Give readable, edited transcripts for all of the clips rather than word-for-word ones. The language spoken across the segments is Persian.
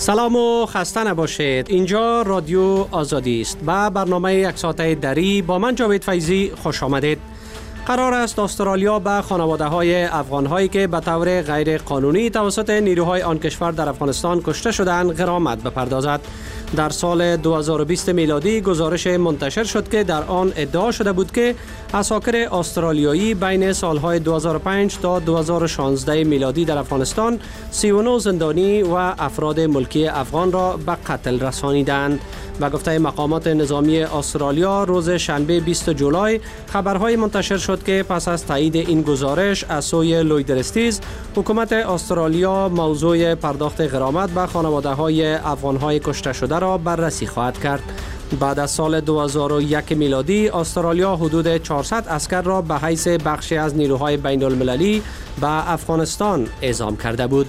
سلام و خسته نباشید. اینجا رادیو آزادی است و برنامه یک ساعته دری با من جاوید فیضی خوش آمدید. قرار است استرالیا به خانواده‌های افغان‌هایی که به طور غیر قانونی توسط نیروهای آن کشور در افغانستان کشته شدند غرامت بپردازد. در سال 2020 میلادی گزارش منتشر شد که در آن ادعا شده بود که عساکر استرالیایی بین سالهای 2005 تا 2016 میلادی در افغانستان 39 زندانی و افراد ملکی افغان را به قتل رسانیدند. و گفته مقامات نظامی استرالیا روز شنبه 20 جولای خبرهای منتشر شد که پس از تایید این گزارش از سوی لوید رستیز، حکومت استرالیا موضوع پرداخت غرامت به خانواده‌های افغان‌های کشته شده را بررسی خواهد کرد. بعد از سال 2001 میلادی استرالیا حدود 400 عسکر را به حیث بخشی از نیروهای بین المللی به افغانستان اعزام کرده بود.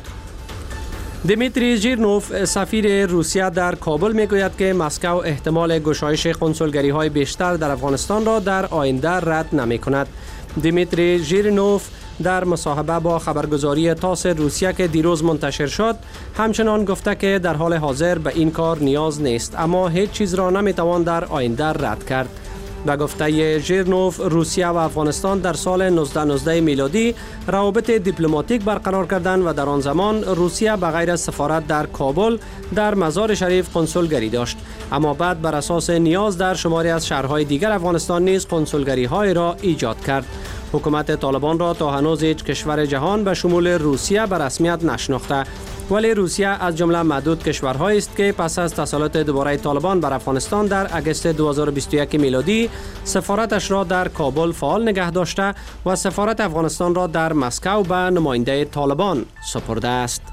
دیمیتری ژیرنوف سفیر روسیه در کابل میگوید که مسکو احتمال گشایش کنسولگری‌های بیشتر در افغانستان را در آینده رد نمی‌کند. دیمیتری ژیرنوف در مصاحبه با خبرگزاری تاس روسیه که دیروز منتشر شد همچنان گفته که در حال حاضر به این کار نیاز نیست، اما هیچ چیز را نمی‌توان در آینده رد کرد. و گفته ژیرنوف روسیه و افغانستان در سال 1919 میلادی روابط دیپلماتیک برقرار کردند و در آن زمان روسیه به غیر از سفارت در کابل در مزار شریف کنسولگری داشت، اما بعد بر اساس نیاز در شماری از شهرهای دیگر افغانستان نیز کنسولگری‌های را ایجاد کرد. حکومت طالبان را تا هنوز هیچ کشور جهان به شمول روسیه به رسمیت نشناخته، ولی روسیه از جمله معدود کشورهایی است که پس از تسلط دوباره طالبان بر افغانستان در اگست 2021 میلادی سفارتش را در کابل فعال نگه داشته و سفارت افغانستان را در مسکو به نماینده طالبان سپرده است.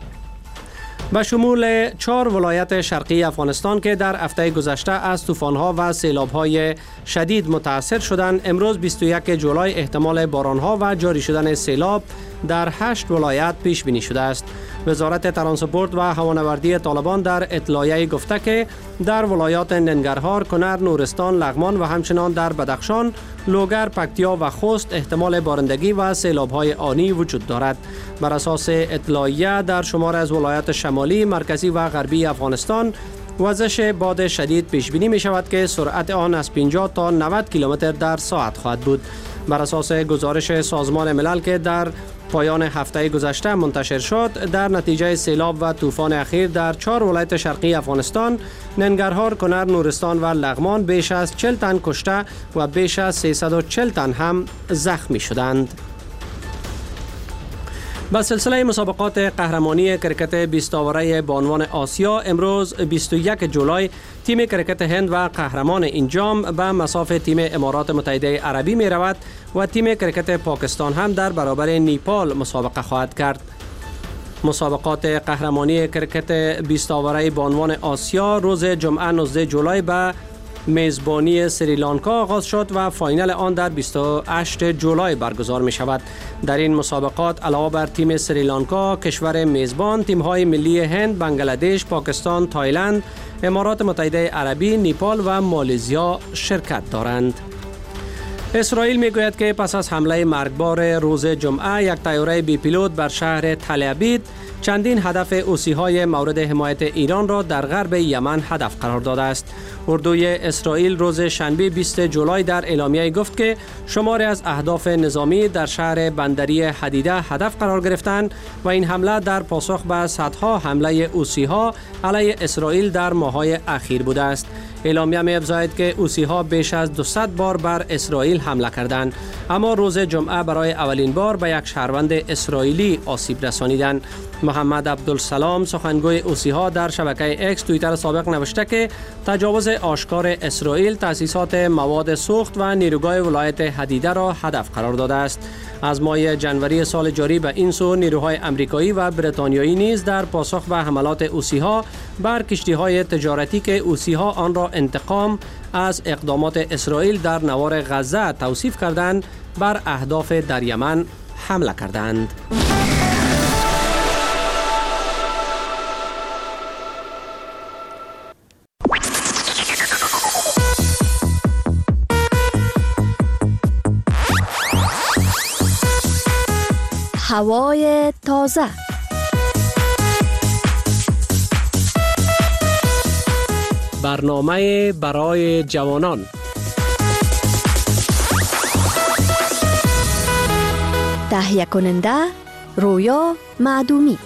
به شمول 4 ولایت شرقی افغانستان که در هفته گذشته از طوفان‌ها و سیلاب‌های شدید متاثر شدند، امروز 21 جولای احتمال باران‌ها و جاری شدن سیلاب در 8 ولایت پیش بینی شده است. وزارت ترانسپورت و هوانوردی طالبان در اطلاعیه گفته که در ولایات ننگرهار، کنر، نورستان، لغمان و همچنان در بدخشان، لوگر، پکتیا و خوست احتمال بارندگی و سیلاب‌های آنی وجود دارد. بر اساس اطلاعیه در شمار از ولایات شمالی، مرکزی و غربی افغانستان وزش باد شدید پیش بینی می شود که سرعت آن از 50 تا 90 کیلومتر در ساعت خواهد بود. بر اساس گزارش سازمان ملل که در پایان هفته گذشته منتشر شد، در نتیجه سیلاب و طوفان اخیر در 4 ولایت شرقی افغانستان، ننگرهار، کنر، نورستان و لغمان بیش از 40 تن کشته و بیش از 340 تن هم زخمی شدند. با سلسله مسابقات قهرمانی کرکت 20 آوره بانوان آسیا امروز 21 جولای تیم کرکت هند و قهرمان این جام به مصاف تیم امارات متحده عربی می رود و تیم کرکت پاکستان هم در برابر نیپال مسابقه خواهد کرد. مسابقات قهرمانی کرکت 20 آوره بانوان آسیا روز جمعه 19 جولای به میزبانی سریلانکا آغاز شد و فاینال آن در 28 جولای برگزار می شود. در این مسابقات علاوه بر تیم سریلانکا، کشور میزبان، تیم‌های ملی هند، بنگلادش، پاکستان، تایلند، امارات متحده عربی، نیپال و مالزیا شرکت دارند. اسرائیل میگوید که پس از حمله مرگبار روز جمعه یک طیاره بی پیلوت بر شهر تل ابیب چندین هدف حوثی‌های مورد حمایت ایران را در غرب یمن هدف قرار داده است. اردوی اسرائیل روز شنبه 20 جولای در اعلامیه گفت که شماری از اهداف نظامی در شهر بندری حدیده هدف قرار گرفتند و این حمله در پاسخ به صدها حمله حوثی‌ها علیه اسرائیل در ماه‌های اخیر بوده است. اعلامیه می‌افزاید که حوثی‌ها بیش از 200 بار بر اسرائیل حمله کردند، اما روز جمعه برای اولین بار به یک شهروند اسرائیلی آسیب رسانیدند. محمد عبدالسلام سخنگوی حوثی‌ها در شبکه اکس توییتر سابق نوشته که تجاوز آشکار اسرائیل تأسیسات مواد سوخت و نیروگاه ولایت حدیده را هدف قرار داده است. از ماه جنوری سال جاری به این سو نیروهای آمریکایی و بریتانیایی نیز در پاسخ به حملات حوثی‌ها بر کشتی‌های تجارتی که حوثی‌ها آن را انتقام از اقدامات اسرائیل در نوار غزه توصیف کردند، بر اهداف در یمن حمله کردند. هوای تازه. برنامه برای جوانان. تهیه کننده رویا معدومی.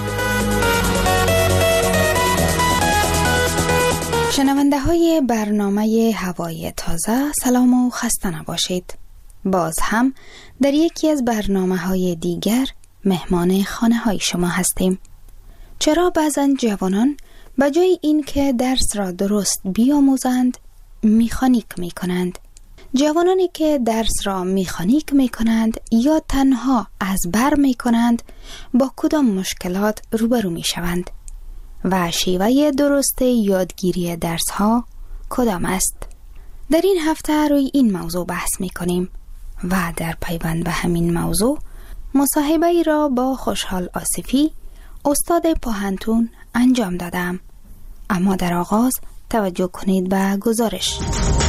شنونده های برنامه هوای تازه، سلام و خسته نباشید. باز هم در یکی از برنامه های دیگر مهمان خانه های شما هستیم. چرا بعضن جوانان به جای این که درس را درست بیاموزند میخانیک می کنند؟ جوانانی که درس را میخانیک می کنند یا تنها از بر می کنند با کدام مشکلات روبرو می شوند؟ و شیوه درست یادگیری درس ها کدام است؟ در این هفته روی این موضوع بحث می کنیم و در پیوند به همین موضوع مصاحبه ای را با خوشحال آصفی استاد پوهنتون انجام دادم. اما در آغاز توجه کنید به گزارش.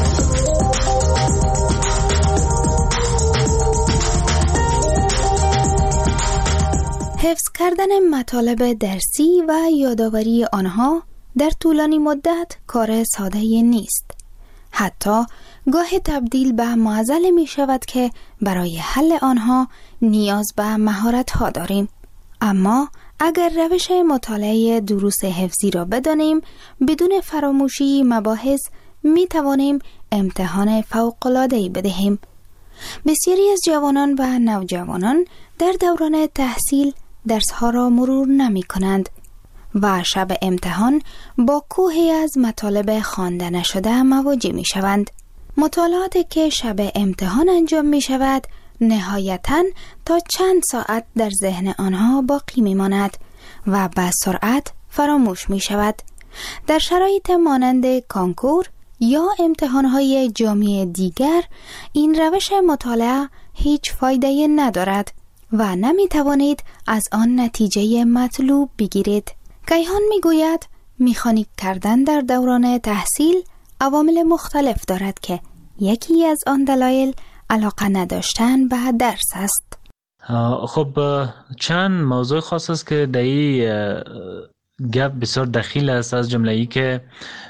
حفظ کردن مطالب درسی و یادآوری آنها در طولانی مدت کار ساده نیست. حتی گاهی تبدیل به معضله می شود که برای حل آنها نیاز به مهارت ها داریم. اما اگر روش مطالعه دروس حفظی را بدانیم، بدون فراموشی مباحث می توانیم امتحان فوق‌العاده‌ای بدهیم. بسیاری از جوانان و نوجوانان در دوران تحصیل درس‌ها را مرور نمی کنند و شب امتحان با کوهی از مطالب خوانده نشده مواجه می شوند. مطالعاتی که شب امتحان انجام می شود نهایتاً تا چند ساعت در ذهن آنها باقی می ماند و به سرعت فراموش می شود. در شرایط مانند کانکور یا امتحانهای جامعه دیگر این روش مطالعه هیچ فایده ندارد و نمی توانید از آن نتیجه مطلوب بگیرید. کیهان می گوید میخانیک کردن در دوران تحصیل عوامل مختلف دارد که یکی از آن دلایل علاقه نداشتن به درس است. خب چند موضوع خاص است که در این گپ بسیار دخیل است، از جمله ای که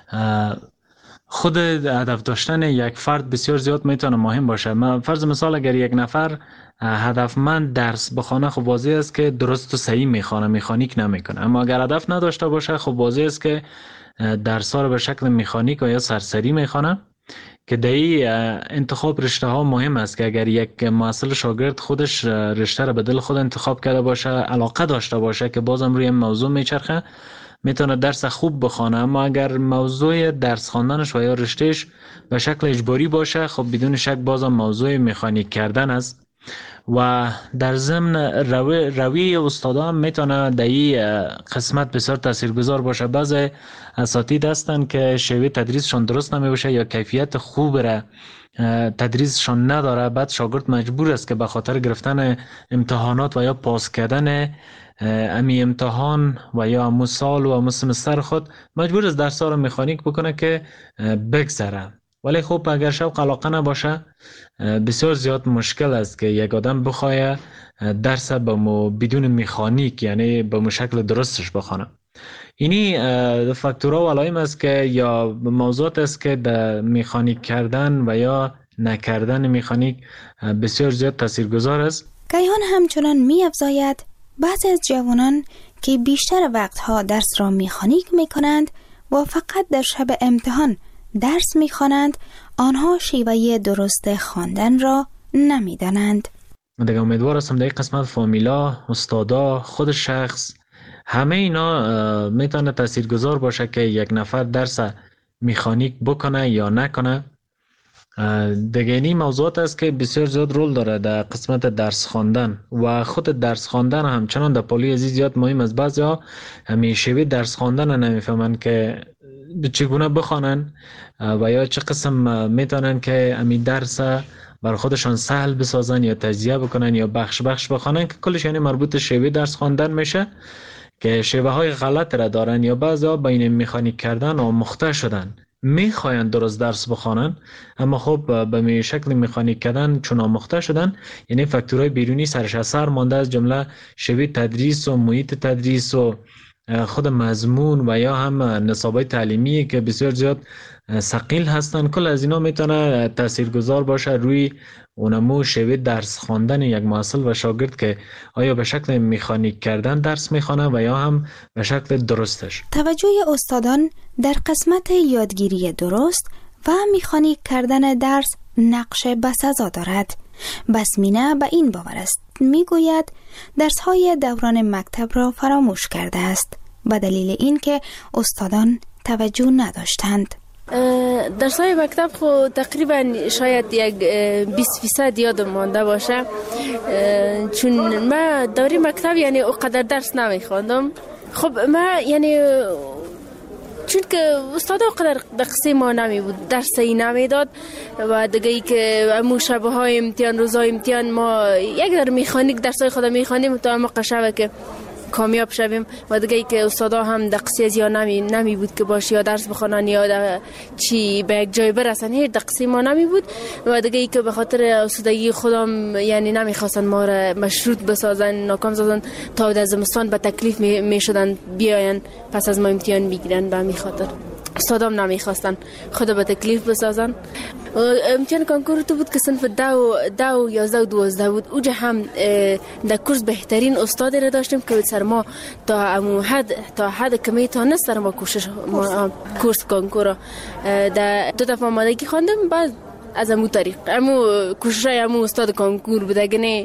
خود هدف داشتن یک فرد بسیار زیاد میتونه مهم باشه. فرض مثال اگر یک نفر هدفمند درس بخونه، خب واضح است که درست و صحیح میخونه، میخانیک نمیکنه. اما اگر هدف نداشته باشه، خب واضح است که درس ها رو به شکل میخانیک و یا سرسری میخونه، که در این انتخاب رشته ها مهم است که اگر یک محصل شاگرد خودش رشته رو به دل خود انتخاب کرده باشه، علاقه داشته باشه که بازم روی موضوع میچرخه، میتونه درس خوب بخونه. اما اگر موضوع درس خواندنش و یا رشتهش به شکل اجباری باشه، خب بدون شک بازم موضوع مکانیک کردن است. و در ضمن روی استادا هم میتونه در این قسمت بسیار تاثیرگذار باشه. بعضی اساتید هستن که شیوه تدریسشون درست نمیشه یا کیفیت خوب را تدریسشون نداره، بعد شاگرد مجبور است که به خاطر گرفتن امتحانات و یا پاس کردن امی امتحان و یا امو سال و امو سمستر خود مجبور است درس ها رو مکانیک بکنه که بگذره. ولی خب اگر شوق علاقه نباشه، بسیار زیاد مشکل است که یک آدم بخواه درس بدون مکانیک، یعنی به شکل درستش بخونه. اینی فاکتورها و علائم است که یا موضوعات است که در مکانیک کردن و یا نکردن مکانیک بسیار زیاد تاثیرگذار است. کیهان همچنان می‌افزاید بعضی از جوانان که بیشتر وقتها درس را مکانیک می‌کنند و فقط در شب امتحان درس می‌خوانند، آنها شیوه درست خواندن را نمی‌دانند. من دیگه امیدوار هستم در این قسمت فامیلا، استادا، خود شخص، همه اینا میتونه تاثیرگذار باشه که یک نفر درس مکانیک بکنه یا نکنه. دیگه این موضوعات است که بسیار زیاد رول داره در قسمت درس خواندن و خود درس خواندن همچنان در پولی عزیز زیاد مهم است. بعضیا همیشه درس خواندن نمیفهمن که چگونه بخوانن و یا چه قسم میتونن که امی درس بر خودشان سهل بسازن یا تجزیه بکنن یا بخش بخوانن، که کلش یعنی مربوط شیوه درس خواندن میشه که شیوه های غلط را دارن یا بعضیا بین مکانیک کردن و آموخته شدن میخواین درست درس بخوانن، اما خب به شکل مکانیک کردن چون آموخته شدن، یعنی فاکتورهای بیرونی سرش اثر مانده، از جمله شیوه تدریس و محیط تدریس و خود مضمون و یا هم نصابای تعلیمی که بسیار زیاد ثقیل هستن، کل از اینا میتونه تاثیرگذار باشه روی اونمو شیوه درس خواندن یک محصل و شاگرد که آیا به شکل مکانیک کردن درس میخوانه و یا هم به شکل درستش. توجه استادان در قسمت یادگیری درست و مکانیک کردن درس نقش بسزا دارد. بسمینه به این باور است، میگوید درس‌های دوران مکتب را فراموش کرده است به دلیل اینکه استادان توجه نداشتند. درس‌های مکتب خو تقریبا شاید یک 20% یادم مانده باشه، چون من دوره مکتب یعنی اونقدر درس نمیخواندم. خب من یعنی چون که استاد اونقدر دقیقی ما نمی بود، درسی نمیداد و دیگه ای که امو شبهای امتحان روزهای امتحان ما یک در میخانیک درسای خود میخوانیم تا ما قشبه که کامیاب شویم و دیگه ای که استادا هم دقیقی از یا نمی بود که باشه یا درس بخونن یا چی به یک جای برسن، هیچ دقیقی ما نمی بود و دیگه ای که به خاطر استادگی خودم یعنی نمیخواستن ما را مشروط بسازن، ناکام سازن تا در زمستان به تکلیف می شدن بیاین پس از ما امتحان بگیرن. به همین خاطر استادام نمیخواستن خود به تکلیف بسازن. امتحان کنکور تو بود که صنف 10 و 11 و 12 بود. اوجا هم در کورس بهترین استاد را داشتیم که سر ما تا حد کمی تا نه سر ما کورس کنکور در 2 دفعه آمادگی خواندم. بعد از امو طریق کوششای امو استاد کنکور بود، اگه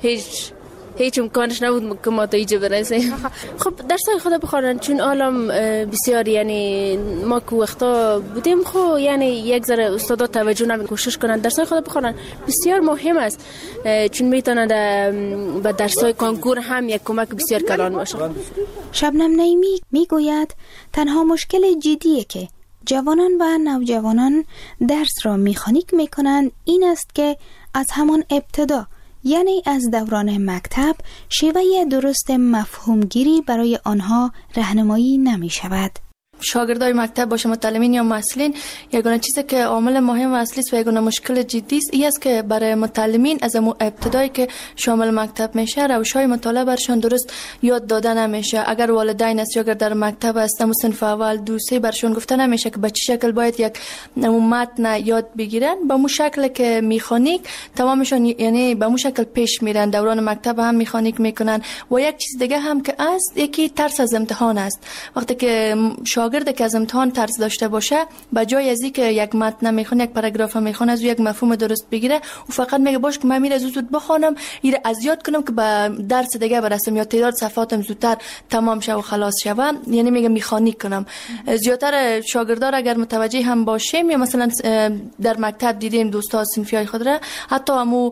هیچ امکانش نبود که ما تا اینجا برسیم. خب درسای خود بخونن، چون عالم بسیار یعنی ما که وقتا بودیم خب یعنی یک ذره استادا توجه نمی کوشش کنن درسای خود بخونن. بسیار مهم است چون میتونه به درسای کنکور هم یک کمک بسیار کلان باشه. شبنم نعیمی میگوید تنها مشکل جدیه که جوانان و نوجوانان درس را مکانیک میکنند این است که از همان ابتدا یعنی از دوران مکتب شیوه درست مفهومگیری برای آنها راهنمایی نمی شود. شاگردای مکتب باشه متعلمین یا محصلین، یگانه چیزی که عامل مهم و اصلی است و یگانه مشکل جدی است این است که برای متعلمین از ابتدایی که شامل مکتب میشه روش‌های مطالعه برشان درست یاد داده نمیشه. اگر والدین است یا اگر در مکتب است صنف اول 2 3 برشان گفته نمیشه که به چه شکل باید یک متن یاد بگیرن، به مو شکل که مکانیک تمامشون یعنی به مو شکل پیش میرن. دوران مکتب هم مکانیک میکنن. و یک چیز دیگه هم که است یکی ترس از امتحان است. وقتی که شاگرد که از امتحان ترس داشته باشه به جای از اینکه یک متن میخونه یک پاراگراف میخونه از یک مفهوم درست بگیره و فقط میگه باش که من میره زود بخونم ایره از یاد کنم که به درس دیگه برسم یا تعداد صفحاتم زودتر تمام شه و خلاص شه، یعنی میگه مکانیک کنم. زیاتر شاگردان اگر متوجه هم باشیم یا مثلا در مکتب دیدیم دوستا صنفیای خود را حتی همو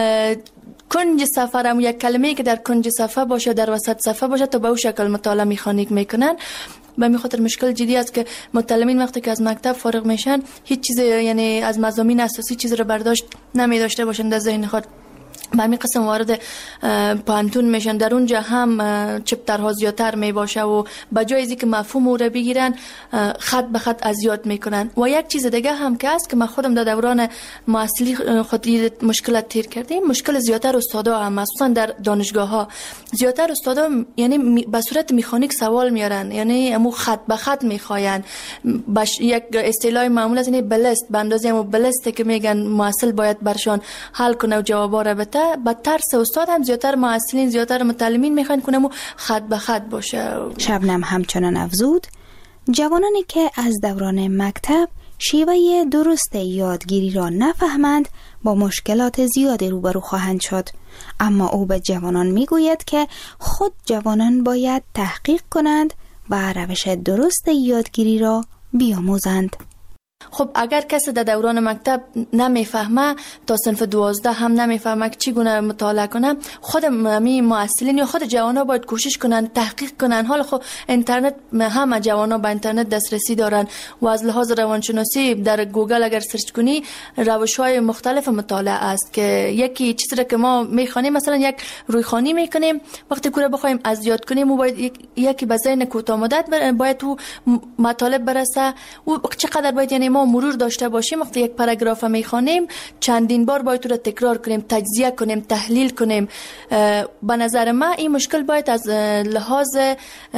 کنج صفحه هم یک کلمه‌ای که در کنج صفحه باشه در وسط صفحه باشه تا به اون شکل مطالعه مکانیک میکنن. به همین خاطر مشکل جدی است که متعلمین وقتی که از مکتب فارغ میشن هیچ چیز یعنی از مضامین اساسی چیز رو برداشت نمی داشته باشند در ذهن خود. به همین قسم وارد پانتون میشن، در اونجا هم چپترها زیادتر می باشه و به جای از اینکه مفهوم رو بگیرن خط به خط از یاد میکنن. و یک چیز دیگه هم که است که من خودم در دوران محصلی خود مشکلات تیر کردیم، مشکل زیادتر استادا هم مخصوصا در دانشگاه ها زیادتر استادا یعنی به صورت مکانیک سوال میارن، یعنی همو خط به خط میخواین. یک اصطلاح معمول از این بلست به اندازه همو بلسته که میگن محصل باید برشان حل کنه و جوابا رو بده. با ترس استاد هم زیادتر محصلین زیادتر متعلمین میخوان کنم خط به خط باشه. شبنم همچنان افزود جوانانی که از دوران مکتب شیوه درست یادگیری را نفهمند با مشکلات زیادی روبرو خواهند شد. اما او به جوانان میگوید که خود جوانان باید تحقیق کنند و روش درست یادگیری را بیاموزند. خب اگر کسی در دوران مکتب نمیفهمه تا صنف 12 هم نمیفهمه که چگونه مطالعه کنه، خود همین محصلین یا خود جوانا باید کوشش کنن تحقیق کنن. حالا خب اینترنت همه جوانا به اینترنت دسترسی دارن و از لحاظ روانشناسی در گوگل اگر سرچ کنی روش‌های مختلف مطالعه است که یکی چیزی را که ما میخوانیم مثلا یک رویخوانی میکنیم وقتی کوره بخوایم از یاد کنیم و باید یکی به ذهن کوتاه مدت باید تو مطالب برسه و چقدر باید یعنی ما مرور داشته باشیم. وقتی یک پاراگراف میخوانیم چندین بار باید تو را تکرار کنیم، تجزیه کنیم، تحلیل کنیم. به نظر من این مشکل باید از لحاظ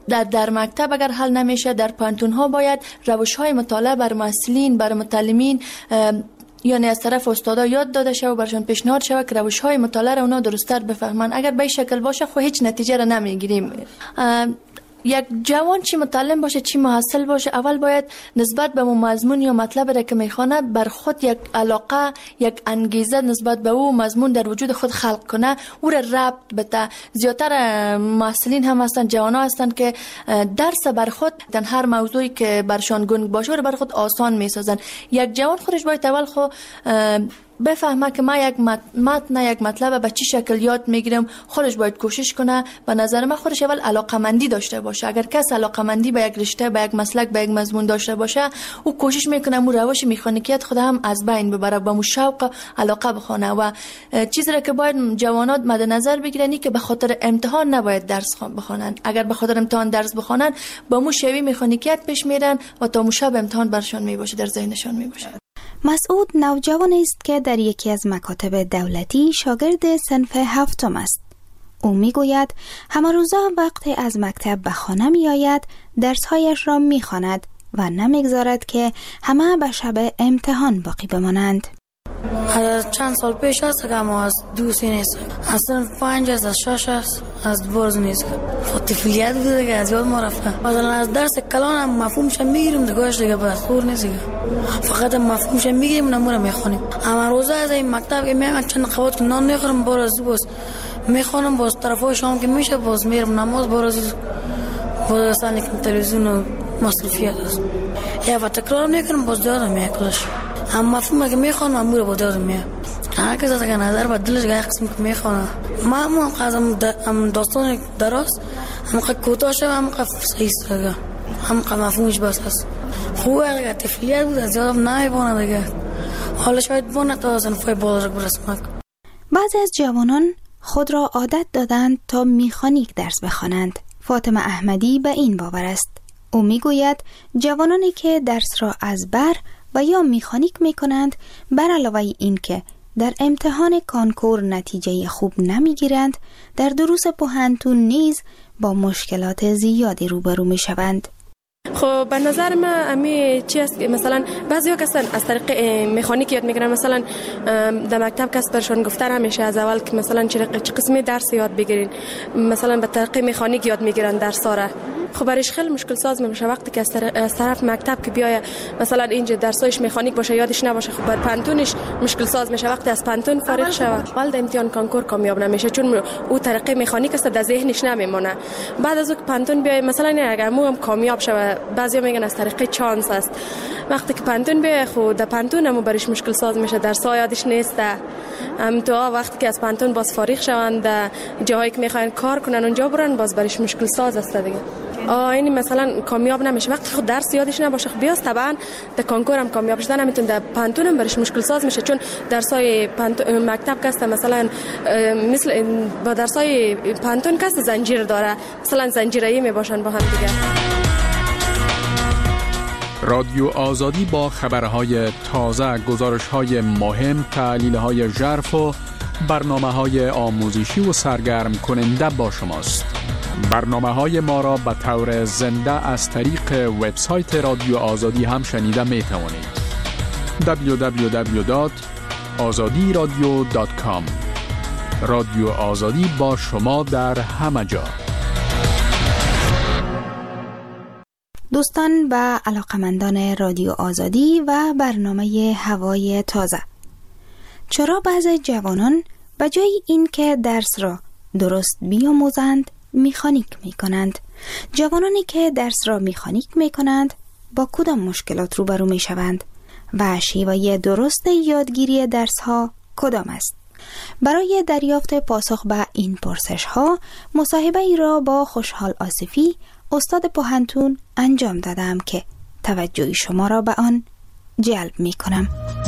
در مکتب اگر حل نمیشه، در پانتون ها باید روش های مطالعه بر محصلین، بر متعلمین یعنی از طرف استادا یاد داده شود و برشان پیشنهاد شود که روش های مطالعه را اونا درست‌تر بفهمن. اگر به این شکل باشه خب هیچ نتیجه را نمیگیریم. یک جوان چی متعلم باشه چی محصل باشه، اول باید نسبت به مضمون یا مطلب را که میخونه بر خود یک علاقه، یک انگیزه نسبت به او مضمون در وجود خود خلق کنه، او را ربط بده. زیادتر محصلین هم هستند، جوان ها هستند که درس بر خود در هر موضوعی که برشان گنگ باشه بر خود آسان میسازن. یک جوان خودش باید اول خود بفهمه که ما یک متن یک مطلب به چی شکل یاد میگیرم، خودش باید کوشش کنه. به نظر من خودش اول علاقمندی داشته باشه. اگر کس علاقمندی به یک رشته، به یک مسلک، به یک مضمون داشته باشه، او کوشش میکنه مو روش مکانیکیت خود هم از بین ببره، با مو شوق علاقه بخونه. و چیزی را که باید جوانات مد نظر بگیرن که به خاطر امتحان نباید درس بخونن. اگر به خاطر امتحان درس بخونن با مو شوی مکانیکیت پیش میرن و تا مو شب امتحان برشون میباشه، در ذهنشون میباشه. مسعود نوجوانی است که در یکی از مکاتب دولتی شاگرد صنف هفتم است. او میگوید همه روزا وقتی از مکتب به خانه می آید درسهایش را می خواند و نمیگذارد که همه به شب امتحان باقی بمانند. از چند سال پیش است که ما از دوستی نیست، از صنف 5 است، از 6 است، از برز نیست. خود طفولیت بوده که از یاد ما رفته. مثلا از درس کلان هم مفهومش میگیریم دیگهش دیگه بس خور نیست دیگه. فقط مفهومش میگیریم نمونه میخونیم. اما روزا از این مکتب که میام چند خبات که نان نخورم باز باز میخونم، باز طرفای شام که میشه باز میرم نماز، باز اصلا که تلویزیون و مصرفیات است. یا و تکرار میکنم باز یادم میکلش. اما مفهوم که میخوانم امور با یادم میاد. هر کس از که نظر با دلش گاهی قسم که میخوانم. ما هم خواستم داستان دراز هم که کوتاه شد هم که صحیح سرگه هم که مفهومش بس است. خوبه که طفولیت بود از یادم نمیبونه دیگه. حالا شاید بونه تا صنفای بالا برسم. بعضی از جوانان خود را عادت دادند تا مکانیک درس بخوانند. فاطمه احمدی به این باور است. او میگوید جوانانی که درس را از بر و یا مکانیک میکنند، بر علاوه این که در امتحان کانکور نتیجه خوب نمیگیرند، در دروس پوهنتون نیز با مشکلات زیادی روبرو میشوند. خب به نظر من امی چی است که مثلا بعضیا کسان از طریق مکانیک یاد میگیرن، مثلا در مکتب کس برشون گفته نمیشه از اول که مثلا چه قسمی درس یاد بگیرین، مثلا به طریق مکانیک یاد میگیرن درس‌ها را. خب برایش خیلی مشکل ساز میشه وقتی که از طرف مکتب که بیای مثلا اینجا درسایش مکانیک باشه یادش نباشه، خب بر پانتونش مشکل ساز میشه وقتی از پانتون فارغ شود. اول امتحان کانکور کامیاب نمیشه چون او طریق مکانیک است، در ذهنش نمیمونه. بعد از اون پانتون بیای مثلا اگر مو هم کامیاب شود، بعضیا میگن از طریق چانس است. وقتی که پانتون بیای خود در پانتون هم برایش مشکل ساز میشه، درس‌ها یادش نیست. تو وقتی که از پانتون باز فارغ شوند در جاهایی که میخواین کار کنن اونجا برن، باز برایش مشکل ساز است دیگه. یعنی مثلا کامیاب نمیشه وقتی خود درس یادش نباشه. خب بیاست طبعا در کانکور هم کامیاب شدن نمیتونه، در پانتون هم برش مشکل ساز میشه چون درسای مکتب کسته مثلا مثل با درسای پانتون کسته زنجیر داره، مثلا زنجیره‌ای میباشن با هم دیگه. رادیو آزادی با خبرهای تازه، گزارش‌های مهم، تحلیل‌های ژرف و برنامه‌های آموزشی و سرگرم کننده با شماست. برنامه‌های ما را به طور زنده از طریق وبسایت رادیو آزادی هم شنیده می توانید. www.azadiradio.com. رادیو آزادی با شما در همه جا. دوستان و علاقمندان رادیو آزادی و برنامه هوای تازه، چرا بعضی جوانان به جای این که درس را درست بیاموزند مکانیک می کنند؟ جوانانی که درس را مکانیک می کنند با کدام مشکلات روبرو می شوند و شیوه درست یادگیری درس ها کدام است؟ برای دریافت پاسخ به این پرسش ها مصاحبه ای را با خوشحال آصفی استاد پوهنتون انجام دادم که توجه شما را به آن جلب می کنم.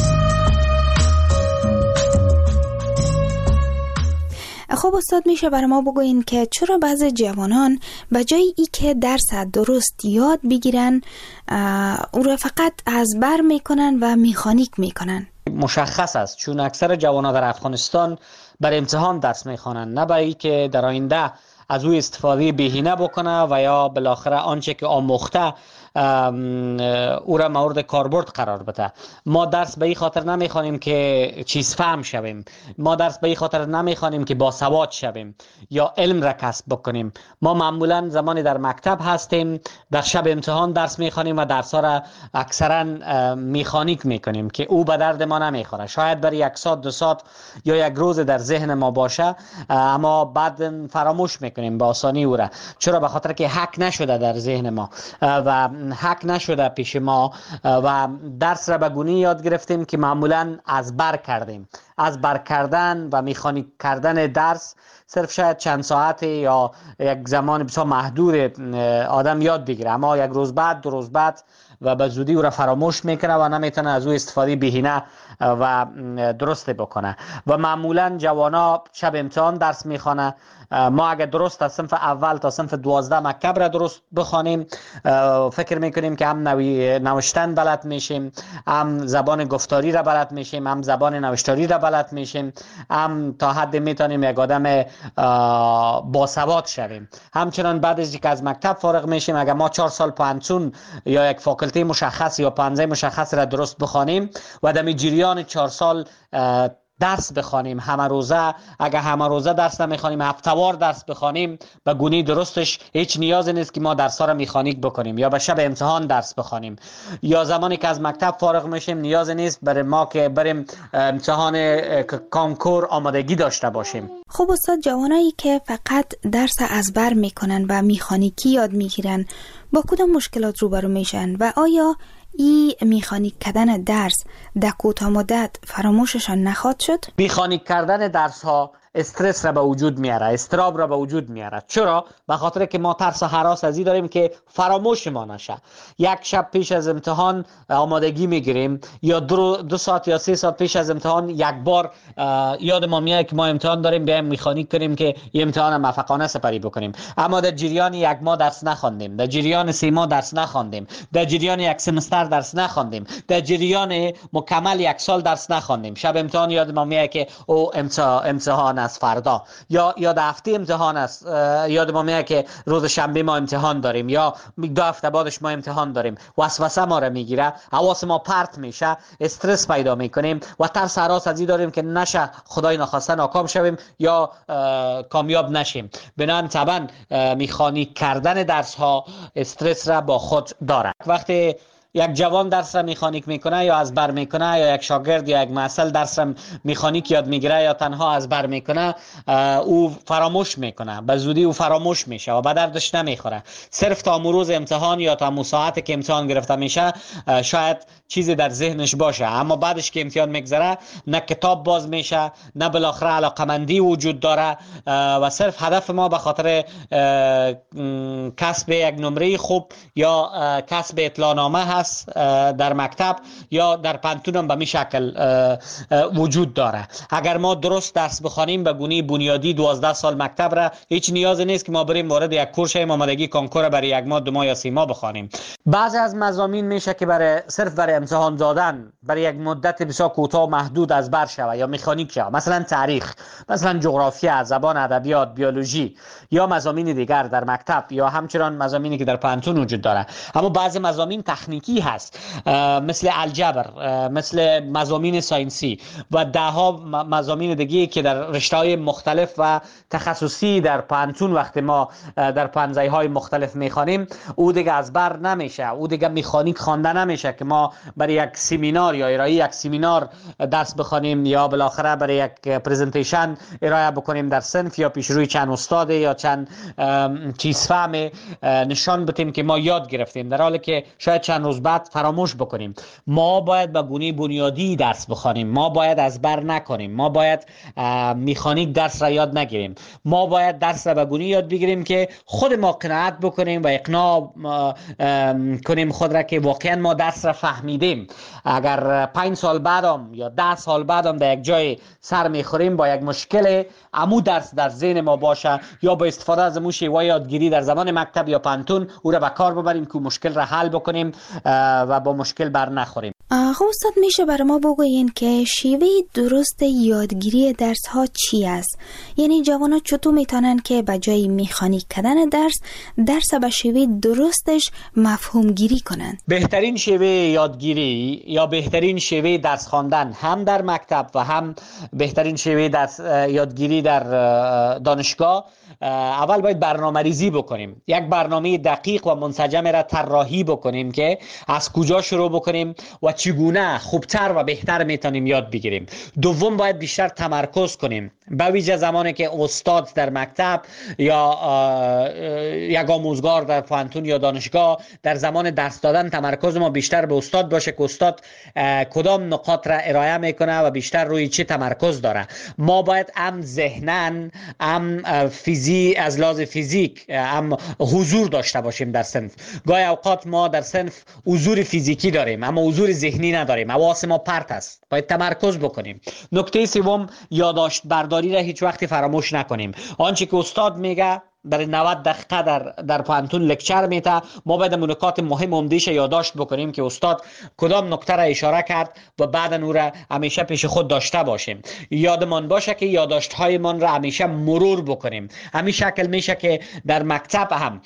خب استاد، میشه برای ما بگوین که چرا بعضی جوانان به جای ای که درس درست یاد بگیرن او را فقط از بر میکنن و مکانیک میکنن؟ مشخص است چون اکثر جوانان در افغانستان بر امتحان درس میخوانند، نه برای که در آینده از او استفاده بهینه بکنه و یا بالاخره آنچه که آموخته او را مورد کاربرد قرار بده. ما درس به این خاطر نمیخوانیم که چیز فهم شویم، ما درس به این خاطر نمیخوانیم که باسواد شویم یا علم را کسب بکنیم. ما معمولا زمانی در مکتب هستیم در شب امتحان درس میخوانیم و درس ها را اکثرا میخانیک میکنیم که او به درد ما نمیخوره. شاید برای 1 ساعت 2 ساعت یا 1 روز در ذهن ما باشه، اما بعد فراموش میکنیم به آسانی او را. چرا؟ به خاطر که حک نشده در ذهن ما و حک نشده پیش ما و درس را به گونی یاد گرفتیم که معمولا از بر کردیم. از بر کردن و میخانیک کردن درس صرف شاید چند ساعت یا یک زمان بسیار محدود آدم یاد بگیره، اما 1 روز بعد 2 روز بعد و به زودی او را فراموش میکنه و نمیتونه از او استفاده بهینه و درست بکنه. و معمولا جوانا شب امتحان درس میخوانه. ما اگر درست از صنف اول تا صنف 12 مکتب را درست بخوانیم، فکر میکنیم که هم نوشتن بلد میشیم، هم زبان گفتاری را بلد میشیم، هم زبان نوشتاری را بلد میشیم، هم تا حد میتونیم یک آدم باسواد شویم. همچنان بعد از اینکه از مکتب فارغ میشیم، اگر ما 4 سال پانسون یا یک فاکولته مشخص یا پانزه مشخص را درست بخوانیم و در جریان 4 سال درس بخوانیم همه روزه، اگر همه روزه درس نمیخوانیم هفته‌وار درس بخوانیم، به گونی درستش هیچ نیازی نیست که ما درس ها را میخانیک بکنیم یا به شب امتحان درس بخوانیم. یا زمانی که از مکتب فارغ میشیم نیاز نیست برای ما که بریم امتحان کانکور آمادگی داشته باشیم. خب استاد، جوانایی که فقط درس ازبر میکنن و میخانیکی یاد میگیرن با کدام مشکلات روبرو میشن و آیا این میخانیک کردن درس در کوتاه مدت فراموششان نخواهد شد؟ میخانیک کردن درس ها استرس را به وجود میاره، استراب را به وجود میاره. چرا؟ به خاطر که ما ترس و هراس از این داریم که فراموش ما نشه. 1 شب پیش از امتحان آمادگی میگیریم یا 2 ساعت یا 3 ساعت پیش از امتحان یک بار یاد ما میاد که ما امتحان داریم، بیایم میخانیک کنیم که این امتحان موفقانه سپری بکنیم. اما در جریان 1 ماه درس نخواندیم، در جریان 3 ماه درس نخواندیم، در جریان 1 سمستر درس نخواندیم، در جریان مکمل 1 سال درس نخواندیم. شب امتحان یاد ما میاد که او امتحان از فردا یا در هفته امتحان است، یاد ما میاد که روز شنبه ما امتحان داریم یا 2 هفته بعدش ما امتحان داریم. وسوسه ما را میگیره، حواس ما پرت میشه، استرس پیدا میکنیم و ترس هراس از این داریم که نشه خدای نخواسته ناکام شویم یا کامیاب نشیم. بنابراین طبعا میخانیک کردن درس ها استرس را با خود داره. وقتی یک جوان درس را میخانیک میکنه یا از بر میکنه، یا یک شاگرد یا یک محصل درس را میخانیک یاد میگیره یا تنها از بر میکنه، او فراموش میکنه، به زودی او فراموش میشه و به دردش نمیخوره. صرف تا روز امتحان یا تا ساعتی که امتحان گرفته میشه شاید چیزی در ذهنش باشه، اما بعدش که امتحان میگذره نه کتاب باز میشه، نه بالاخره علاقمندی وجود داره و صرف هدف ما به خاطر کسب یک نمره خوب یا کسب اطلاعنامه هست در مکتب یا در پانتون هم به می شکل وجود داره. اگر ما درست درس بخوانیم به گونه بنیادی 12 سال مکتب را، هیچ نیازی نیست که ما بریم وارد یک کورس شویم آمادگی کانکور برای 1 ماه 2 ماه یا 3 ماه بخوانیم. بعضی از مضامین میشه که صرف برای امتحان دادن برای یک مدت بسیار کوتاه محدود از بر شوه یا مکانیک شوه، مثلا تاریخ، مثلا جغرافیا، زبان، ادبیات، بیولوژی یا مضامین دیگر در مکتب یا همچنان مضامینی که در پانتون وجود داره. اما بعضی مضامین تکنیکی هست، مثل الجبر، مثل مضامین ساینسی و دهها مضامین دیگه که در رشته‌های مختلف و تخصصی در پانتون وقتی ما در پانزه‌های مختلف میخوانیم، او دیگه از بر نمیشه، او دیگه مکانیک خوانده نمیشه که ما برای یک سمینار یا ارائه یک سمینار درس بخوانیم یا بالاخره برای یک پرزنتیشن ارائه بکنیم در صنف یا پیش روی چند استاد یا چند چیز فهم نشان بدیم که ما یاد گرفتیم، در حالی که شاید چند روز بعد فراموش بکنیم. ما باید به گونه بنیادی درس بخوانیم، ما باید از بر نکنیم، ما باید مکانیک درس را یاد نگیریم، ما باید درس را به گونه یاد بگیریم که خود ما قناعت بکنیم و اقناع کنیم خود را که واقعا ما درس را فهمیدیم. اگر 5 سال بعدم یا 10 سال بعدم در یک جای سر میخوریم با یک مشکل، عمو درس در ذهن ما باشه یا با استفاده از امو شیوه یادگیری در زمان مکتب یا پانتون او را به کار ببریم که مشکل را حل بکنیم و با مشکل بر نخوریم. خب استاد میشه برای ما بگوین که شیوه درست یادگیری درس ها چی است؟ یعنی جوانا چطور میتونن که به جای مکانیک کردن درس به شیوه درستش مفهوم گیری کنن؟ بهترین شیوه یادگیری یا بهترین شیوه درس خواندن هم در مکتب و هم بهترین شیوه درس یادگیری در دانشگاه، اول باید برنامه ریزی بکنیم. یک برنامه دقیق و منسجم را طراحی بکنیم که از کجا شروع بکنیم و چگونه خوبتر و بهتر میتونیم یاد بگیریم. دوم باید بیشتر تمرکز کنیم، به ویژه زمانی که استاد در مکتب یا یک آموزگار در پانتون یا دانشگاه در زمان درس دادن تمرکز ما بیشتر به استاد باشه که استاد کدام نقاط را ارائه میکنه و بیشتر روی چه تمرکز داره. ما باید هم ذهناً هم از لحاظ فیزیک هم حضور داشته باشیم در صنف. گاهی اوقات ما در صنف حضور فیزیکی داریم اما حضور ذهنی نداریم، حواس ما پرت است، باید تمرکز بکنیم. نکته سوم، یادداشت برداری را هیچ وقت فراموش نکنیم. آنچه که استاد میگه برای 90 دقیقه در پانتون لکچر میته، ما باید نکات مهم عمده‌اش یادداشت بکنیم که استاد کدام نکته را اشاره کرد و بعد اون را همیشه پیش خود داشته باشیم. یادمان باشه که یادداشت هایمان را همیشه مرور بکنیم. همین شکل میشه که در مکتب هم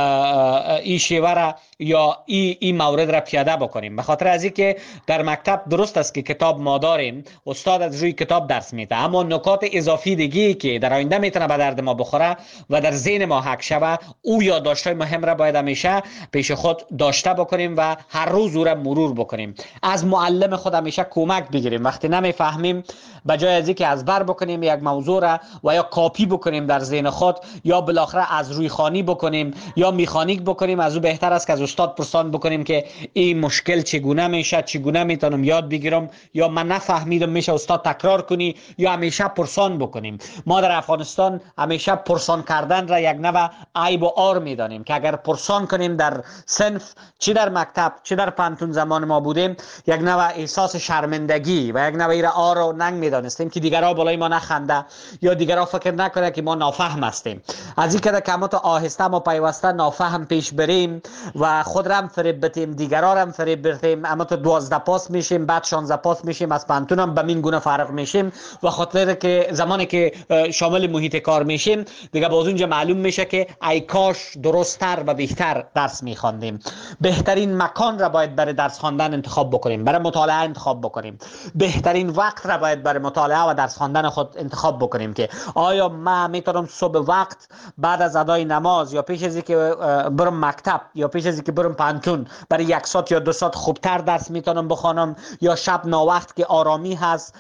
این شیوه را یا این مورد را پیاده بکنیم. به خاطر از اینکه در مکتب درست است که کتاب ما داریم، استاد از روی کتاب درس میده، اما نکات اضافی دیگه که در آینده میتونه به درد ما بخوره و در ذهن ما حک شوه، او یادداشت‌های مهم را باید همیشه پیش خود داشته بکنیم و هر روز او را مرور بکنیم. از معلم خود همیشه کمک بگیریم. وقتی نمیفهمیم، به جای از اینکه از بر بکنیم یک موضوع را و یا کاپی بکنیم در ذهن خود یا بالاخره از روی خوانی بکنیم یا میخانیک بکنیم، از او بهتر است که از استاد پرسان بکنیم که این مشکل چگونه میشه، چگونه میتونم یاد بگیرم، یا من نفهمیدم میشه استاد تکرار کنی، یا همیشه پرسان بکنیم. ما در افغانستان همیشه پرسان کردن را یک نوع عیب و عار میدانیم که اگر پرسان کنیم در صنف، چه در مکتب چه در پانتون زمان ما بودیم، یک نوع احساس شرمندگی و یک نوع عار و ننگ میدانستیم که دیگرها بالای ما نخنده یا دیگرها فکر نکنه که ما نافهم هستیم. از این که کمات آهسته ما پیوسته نافهم پیش بریم و خود را هم فریب بدیم، دیگرها را هم فریب بدیم، اما تو 12 پاس میشیم، بعد 16 پاس میشیم، از پانتون هم به این گونه فرق میشیم و خاطر که زمانی که شامل محیط کار میشیم دیگه باز اونجا معلوم میشه که ای کاش درست‌تر و بهتر درس میخواندیم. بهترین مکان را باید برای درس خواندن انتخاب بکنیم، برای مطالعه انتخاب بکنیم. بهترین وقت را باید برای مطالعه و درس خواندن خود انتخاب بکنیم که آیا من میتونم صبح وقت بعد از ادای نماز یا پیش از اینکه برم مکتب یا پیش از اینکه برم پانتون برای 1 ساعت یا 2 ساعت خوبتر درس میتونم بخوانم، یا شب ناوقت که آرامی هست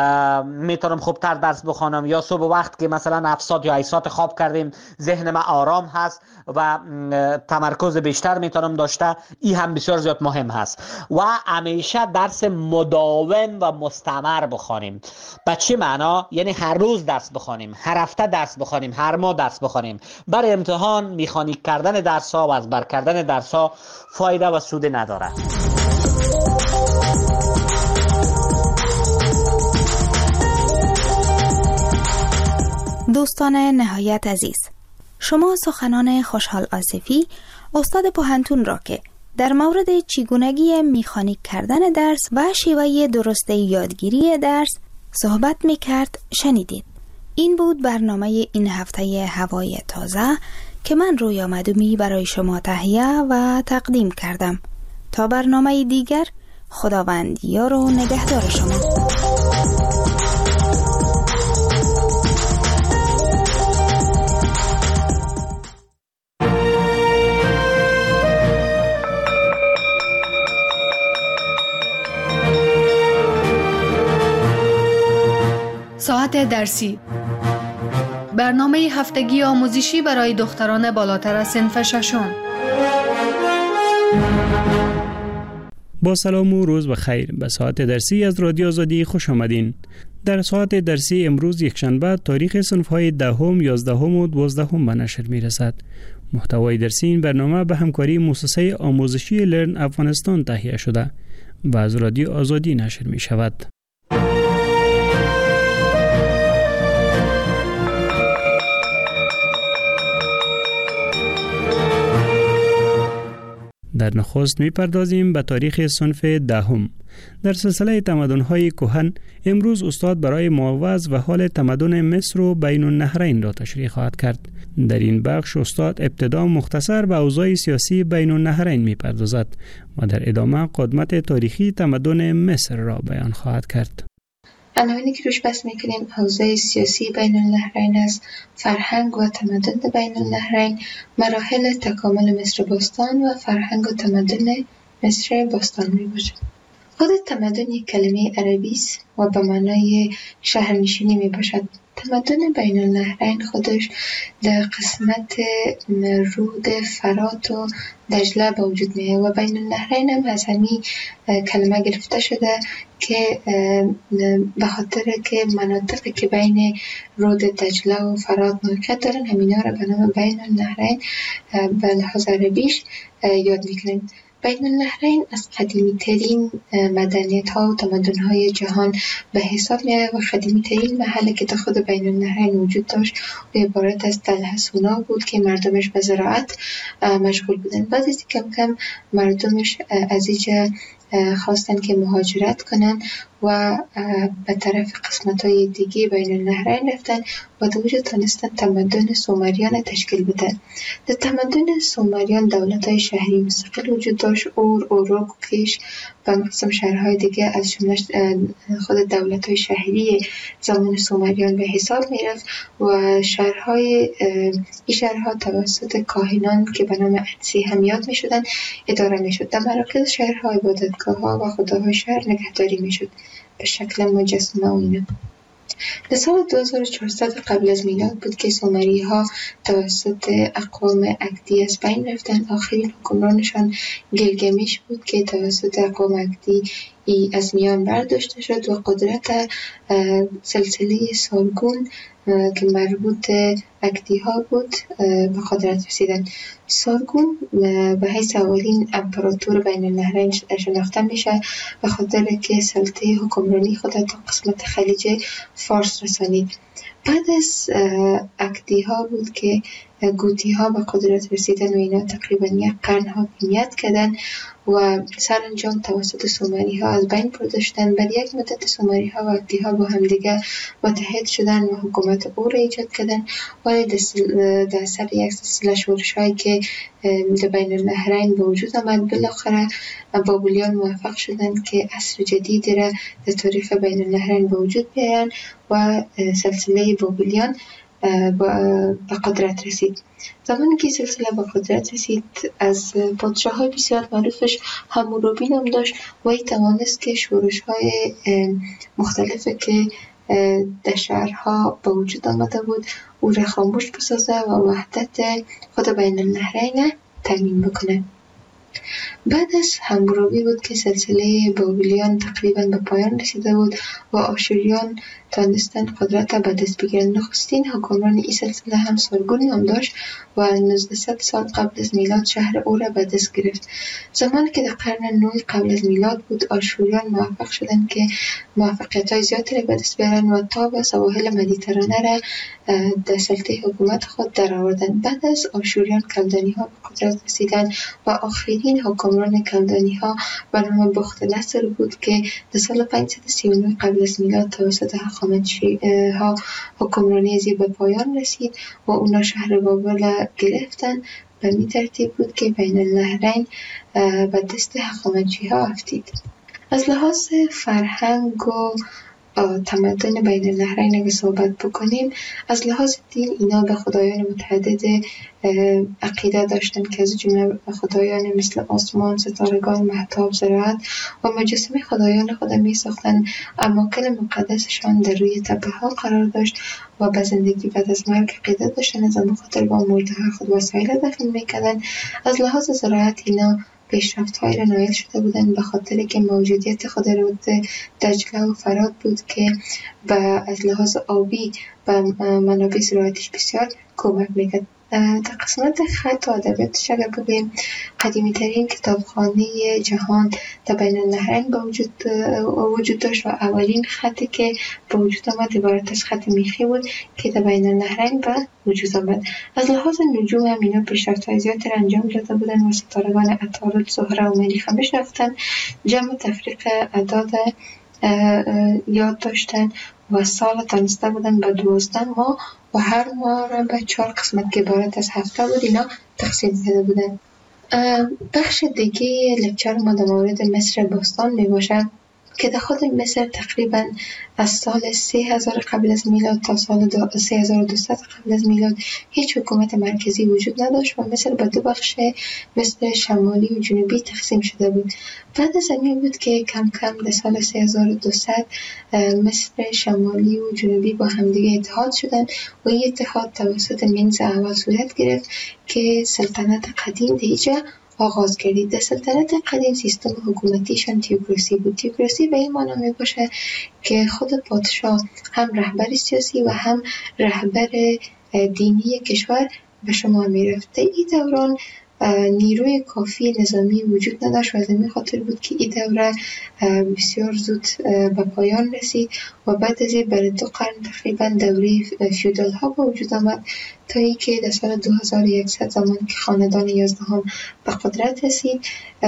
میتونم خوبتر درس بخوانم، یا صبح وقت که مثلا 7 ساعت یا 8 ساعت خواب کردیم ذهن ما آرام هست و تمرکز بیشتر میتونم داشته. این هم بسیار زیاد مهم هست و همیشه درس مداوم و مستمر بخوانیم. به چه معنا؟ یعنی هر روز درس بخوانیم، هر هفته درس بخوانیم، هر ماه درس بخوانیم. برای امتحان میخانیک کردن درس ها و از بر کردن درس ها فایده و سود نداره. دوستان نهایت عزیز، شما سخنان خوشحال آصفی، استاد پوهنتون را که در مورد چگونگی مکانیک کردن درس و شیوه درست یادگیری درس صحبت میکرد شنیدید. این بود برنامه این هفته هوای تازه که من رویا مدومی برای شما تهیه و تقدیم کردم. تا برنامه دیگر، خداوند یار و نگهدار شما. ساعت درسی، برنامه هفتگی آموزشی برای دختران بالاتر از صنف ششم. با سلام و روز بخیر. به ساعت درسی از رادیو آزادی خوش آمدین. در ساعت درسی امروز یکشنبه تاریخ صنف‌های 10، 11 و 12 به نشر می‌رسد. محتوای درسی این برنامه به همکاری مؤسسه آموزشی لرن افغانستان تهیه شده و از رادیو آزادی نشر می‌شود. در در نخست می‌پردازیم به تاریخ صنف دهم. در سلسله تمدن‌های کهن امروز استاد برای معوض و حال تمدن مصر و بین النهرین را تشریح خواهد کرد. در این بخش استاد ابتدا مختصر به اوضاع سیاسی بین النهرین می‌پردازد و در ادامه قدمت تاریخی تمدن مصر را بیان خواهد کرد. عناوینی که روش بحث میکنیم اوضاع سیاسی بین النهرین است، فرهنگ و تمدن بین النهرین، مراحل تکامل مصر باستان و فرهنگ و تمدن مصر باستان می باشد. خود تمدن یک کلمه عربی است و به معنای شهرنشینی می باشد. تمدن بین النهرین خودش در قسمت رود فرات و دجله به وجود میاد و بین النهرین هم از همین کلمه گرفته شده که به خاطر که مناطقی که بین رود دجله و فرات موقعیت دارن همینا را به نام بین النهرین به لحاظ عربیش یاد میکنیم. بین النهرین از قدیمی ترین مدنیت ها و تمدن های جهان به حساب می آید و قدیمی ترین محلی که در خود بین النهرین وجود داشت و عبارت از تله سونا بود که مردمش به زراعت مشغول بودن. بعد از کم کم مردمش از اینجا خواستن که مهاجرت کنن و به طرف قسمت های دیگه بین النهرین رفتن و در اونجا تونستن تمدن سومریان تشکیل بدن. در تمدن سومریان دولت های شهری مستقل وجود داشت، اوروک، کیش و قسم شهرهای دیگه از جمله خود دولت های شهری زمان سومریان به حساب می رفت و این شهرها توسط کاهنان که به نام اتسی هم یاد می شدن اداره می شد. در مراکز شهرها عبادتگاه ها و خداهای شهر نگهداری می شد به شکل مجسمه و اینا. در سال 2400 قبل از میلاد بود که سومری ها توسط اقوام اکدی از بین رفتن. آخرین حکمرانشان گیلگمش بود که توسط اقوام اکدی از میان برداشته شد و قدرت سلسله سارگون که مربوط اکدی ها بود به قدرت رسیدن. سارگون به حیث اولین امپراتور بین النهرین شناخته میشه به خاطر که سلطه حکمرانی خود تا قسمت خلیج فارس رسانید. بعد از اکدی ها بود که گوتی ها به قدرت رسیدن و اینا تقریبا یک قرن حاکمیت کردن و سرانجام توسط سومری ها از بین برده شدن. بعد یک مدت سومری ها و اکدی ها با هم دیگه متحد شدن و حکومت او را ایجاد کردن، ولی در سر یک سلسله شورش هایی که در بین النهرین به وجود آمد بالاخره بابلیان موفق شدن که عصر جدیدی را در تاریخ بین النهرین به وجود بیارن و سلسله بابلیان به قدرت رسید. زمانی که سلسله به قدرت رسید از پادشاه های بسیار معروفش حمورابی نام داشت و ای توانست که شورش های مختلفه که در شهرها به وجود آمده بود او را خاموش بسازه و وحدت خود بین النهرین تامین بکنه. بعد از حمورابی بود که سلسله بابلیان تقریبا به پایان رسیده بود و آشوریان تانستن قدرت به دست بگیرن. نخستین حکمران این سلسله هم سارگون نام داشت و 1900 سال قبل از میلاد شهر او را به دست گرفت. زمانی که در قرن 9 قبل از میلاد بود آشوریان موفق شدند که موفقیت‌های زیادی را به دست بیارن و تا به سواحل مدیترانه را در سلطه حکومت خود درآوردند. بعد از آشوریان کلدانی‌ها به قدرت رسیدند و آخرین حکمران کلدانی‌ها به نام بخت‌نصر بود که در سال 539 قبل از میلاد توسط هخامنشی‌ها حکمرانی از به پایان رسید و اونا شهر بابل گرفتن. به این ترتیب بود که بین النهرین به دست هخامنشی‌ها افتید. از لحاظ فرهنگ و تمدن بین النهرین اگه صحبت بکنیم، از لحاظ دین اینا به خدایان متعدد عقیده داشتن که از جمله خدایان مثل آسمان، ستارگان، مهتاب، زراعت و مجسمه خدایان خود می ساختن. اماکن مقدسشان در روی تپه ها قرار داشت و به زندگی بعد از مرگ عقیده داشتن، از آن خاطر با مرده خود وسایل دفن میکردن. از لحاظ زراعت اینا پیشرفت‌های را نایل شده بودند به خاطر که موجودیت خود رود دجله و فرات بود که از لحاظ آبی و منابع زراعتیش بسیار کمک میکرد. در قسمت خط و ادبیاتش اگر بگوییم قدیمی ترین کتابخانه جهان در بین النهرین وجود داشت و اولین خطی که به وجود آمد عبارت از خط میخی بود که در بین النهرین به وجود آمد. از لحاظ نجوم هم اینا پیشرفت‌های زیادی را انجام داده بودن و ستارگان عطارد، زهره و مریخ هم رفتن، جمع تفریق اعداد یاد داشتن و سال تانسته بودن به 12 ماه و هر ماه را به 4 قسمت که عبارت از هفته بود اینا تقسیم کرده بودن. بخش دیگه لکچر ما در مورد مصر باستان می باشد که در خود مصر تقریبا از سال 3000 قبل از میلاد تا سال 3200 قبل از میلاد هیچ حکومت مرکزی وجود نداشت و مصر به 2 بخش مصر شمالی و جنوبی تقسیم شده بود. بعد از این بود که کم کم در سال 3200 مصر شمالی و جنوبی با همدیگه اتحاد شدن و این اتحاد توسط منز اول صورت گرفت که سلطنت قدیم دیجا آغاز کردید. در سلطنت قدیم سیستم حکومتیشان تیوکراسی بود. تیوکراسی به این معنی می باشه که خود پادشاه هم رهبر سیاسی و هم رهبر دینی کشور به شما می رفته. این دوران نیروی کافی نظامی وجود نداشت و از این خاطر بود که این دوره بسیار زود به پایان رسید و بعد از این برای 2 قرن تقریبا دوره فیودال ها به وجود آمد تا ای که در سال 2100 زمان که خاندان 11 به قدرت رسید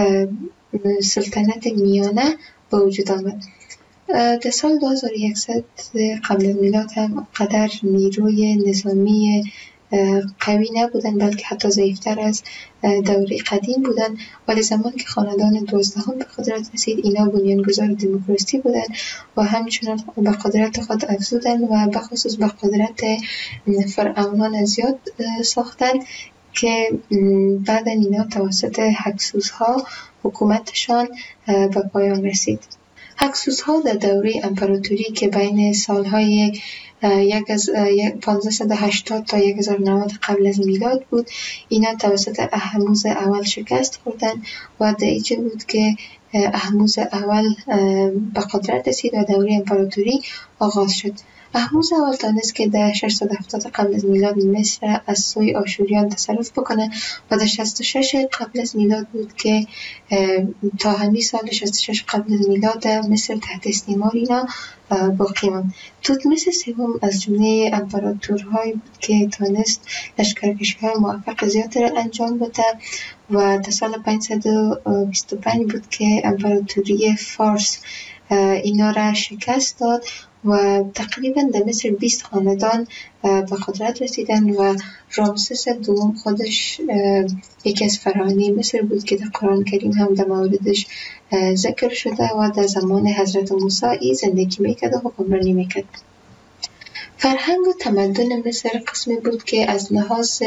سلطنت میانه به وجود آمد. در سال 2100 قبل از میلاد هم قدر نیروی نظامی قوی نبودن بلکه حتی ضعیفتر از دوره قدیم بودن، ولی زمان که خاندان 12 به قدرت رسید اینا بنیانگذار دموکراسی بودن و همچنان به قدرت خود افزودن و به خصوص به قدرت فرعونان زیاد ساختن که بعد اینا توسط هکسوس‌ها حکومتشان به پایان رسید. هکسوس‌ها در دوره امپراتوری که بین سالهای 1580 تا 1090 قبل از میلاد بود اینا توسط اهموز اول شکست خوردن و در اینجا بود که اهموز اول به قدرت رسید و دوره امپراتوری آغاز شد. اهموز اول تانست که در 670 قبل از میلاد مصر از سوی آشوریان تصرف بکنه و در 66 قبل از میلاد بود که تا همین سال 66 قبل از میلاد مصر تحت استعمار اینا باقی ماند. توتمس سوم از جمله امپراتورهایی بود که تانست لشکرکشی‌های موفق زیاد را انجام بده و در سال 525 بود که امپراتوری فارس اینا را شکست داد و تقریبا در مصر 20 خاندان به قدرت رسیدن و رامسس دوم خودش یکی از فراعنه مصر بود که در قرآن کریم هم در موردش ذکر شده و در زمان حضرت موسی زندگی میکرد و حکمرانی میکرد. فرهنگ و تمدن مصر قسمی بود که از لحاظ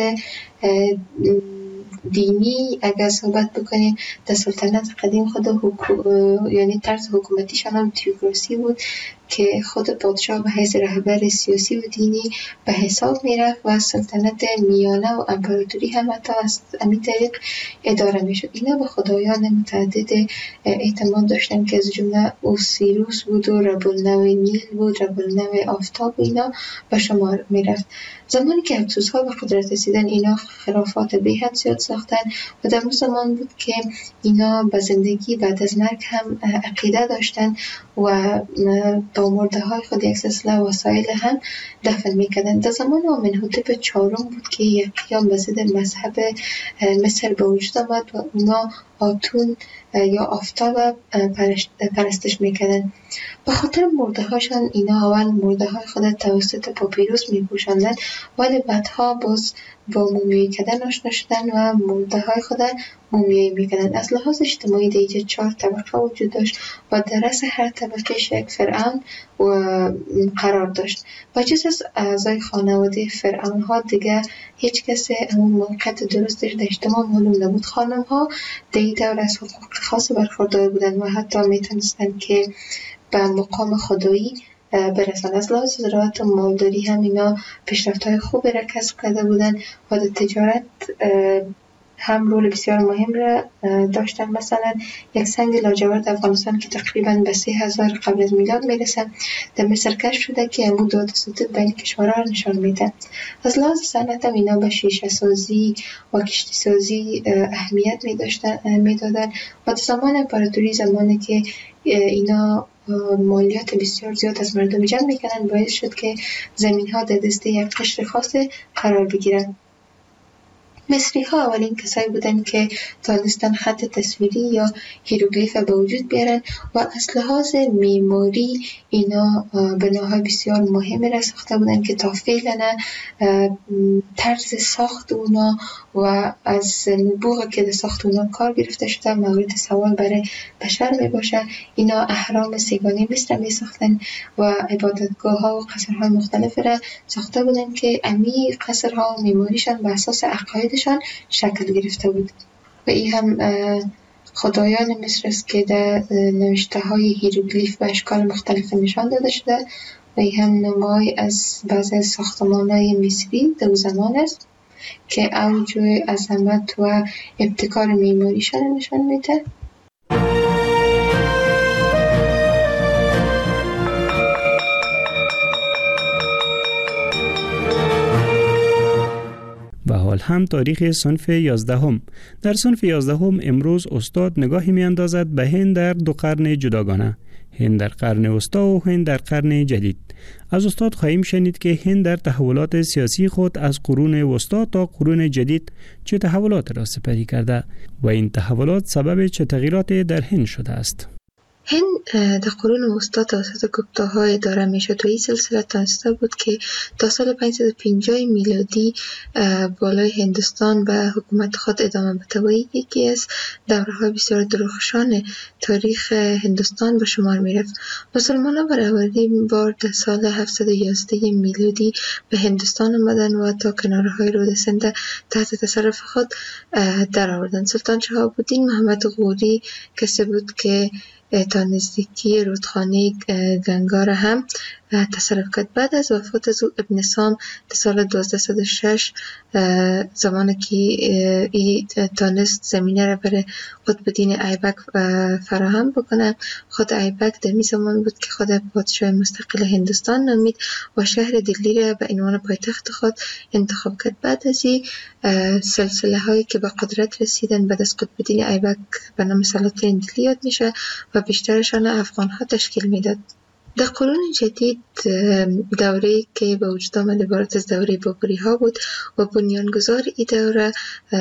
دینی اگر صحبت بکنیم در سلطنت قدیم خود یعنی طرز حکومتیشان هم تیوکراسی بود که خود پادشاه به حیث رهبر سیاسی و دینی به حساب میرفت و سلطنت میانه و امپراتوری هم حتی از همین طریق اداره میشد. اینا به خدایان متعدد اعتماد داشتن که از جمله اوسیروس بود و رب النوع نیل بود، رب النوع آفتاب و اینا به شمار میرفت. زمانی که هکسوس‌ها به قدرت رسیدن اینا خرافات به حد زیاد ساختن و در اون زمان بود که اینا به زندگی بعد از مرگ هم عقیده داشتن و با مرده های خود یک سلسله وسایل هم دفن میکردن. در زمان آمنحوتپ 4 بود که یک قیام به ضد مذهب مصر به وجود آمد و اونا آتون یا آفتاب پرستش میکردن. به خاطر مرده هاشان اینا اول مرده های خود توسط پاپیروس میپوشاندن ولی بعدها باز با مومیایی کردن آشنا شدن و مرده های خود مومیایی میکردن. از لحاظ اجتماعی دیگه 4 طبقه وجود داشت و در رأس هر طبقه یک فرعون قرار داشت و جز از اعضای خانواده فرعون ها دیگه هیچ کسی همون موقعیت درستش در اجتماع معلوم نبود. خانم ها دیگه دور از حقوق خاص برخوردار بودن و حتی میتونستن که به مقام خدایی برسن. از لحاظ زراعت و مالداری هم اینا پیشرفت‌های خوبی را کسب کرده بودن و در تجارت هم رول بسیار مهم را داشتن. مثلا یک سنگ لاجورد افغانستان که تقریبا به 3000 قبل از میلاد میرسه در مصر کشف شده که امو داد ستود بین کشورها نشان میده. از لحاظ صنعت هم اینا به شیشه سازی و کشتی سازی اهمیت میدادن و زمان امپراتوری، زمانی که اینا مالیات بسیار زیاد از مردم جمع میکنن، باعث شد که زمین ها در دست یک قشر خاص قرار بگیرن. مصری ها اولین کسایی بودن که تانستن خط تصویری یا هیروگلیف به وجود بیارن و از لحاظ معماری اینا بناهای بسیار مهمی را ساخته بودن که تا فعلا طرز ساخت اونا و از نبوغ که در ساخت اونا کار گرفته شده مورد سوال برای بشر می باشه. اینا اهرام سیگانی مصر می ساختن و عبادتگاه ها و قصرهای مختلف را ساخته بودن که امی قصرها و معماریشان به اساس عقایدشان شکل گرفته بود و این هم خدایان مصر است که در نوشته های هیروگلیف و اشکال مختلف نشان داده شده و این هم نمای از بعضی از ساختمان‌های مصری در زمان است که اوج عظمت و ابتکار معماریشان نشان میده. و حال هم تاریخ صنف 11. در صنف 11 امروز استاد نگاهی می اندازد به هند در 2 قرن جداگانه، هند در قرن وسطا و هند در قرن جدید. از استاد خواهیم شنید که هند در تحولات سیاسی خود از قرون وسطا تا قرون جدید چه تحولات را سپری کرده و این تحولات سبب چه تغییرات در هند شده است. هند در قرون وسطا توسط گپتاها اداره میشد و این سلسله تانسته بود که تا سال 550 میلادی بالای هندوستان به حکومت خود ادامه بده و یکی از دوره‌های بسیار درخشان تاریخ هندوستان به شمار میرفت. مسلمانان برای اولین بار در سال 711 میلادی به هندوستان آمدند و تا کنارهای رود سند تحت تصرف خود درآوردند. سلطان شهاب الدین محمد غوری کسی بود که تا نزدیکی رودخانه گنگا را هم تصرف کرد. بعد از وفات از ابن سام در سال 1206 زمانی که ای تانست زمینه را برای قطب‌الدین ایبک فراهم بکنه، خود ایبک در می زمان بود که خود پادشاه مستقل هندوستان نامید و شهر دلی را به عنوان پایتخت خود انتخاب کرد. بعد از این سلسله هایی که به قدرت رسیدن بعد از قطب‌الدین ایبک به نام سلاطین دلی یاد میشه و بیشترشان افغان ها تشکیل میداد. در قرون جدید دوره‌ای که به وجود آمد عبارت از دوره بابری ها بود و بنیانگذار این دوره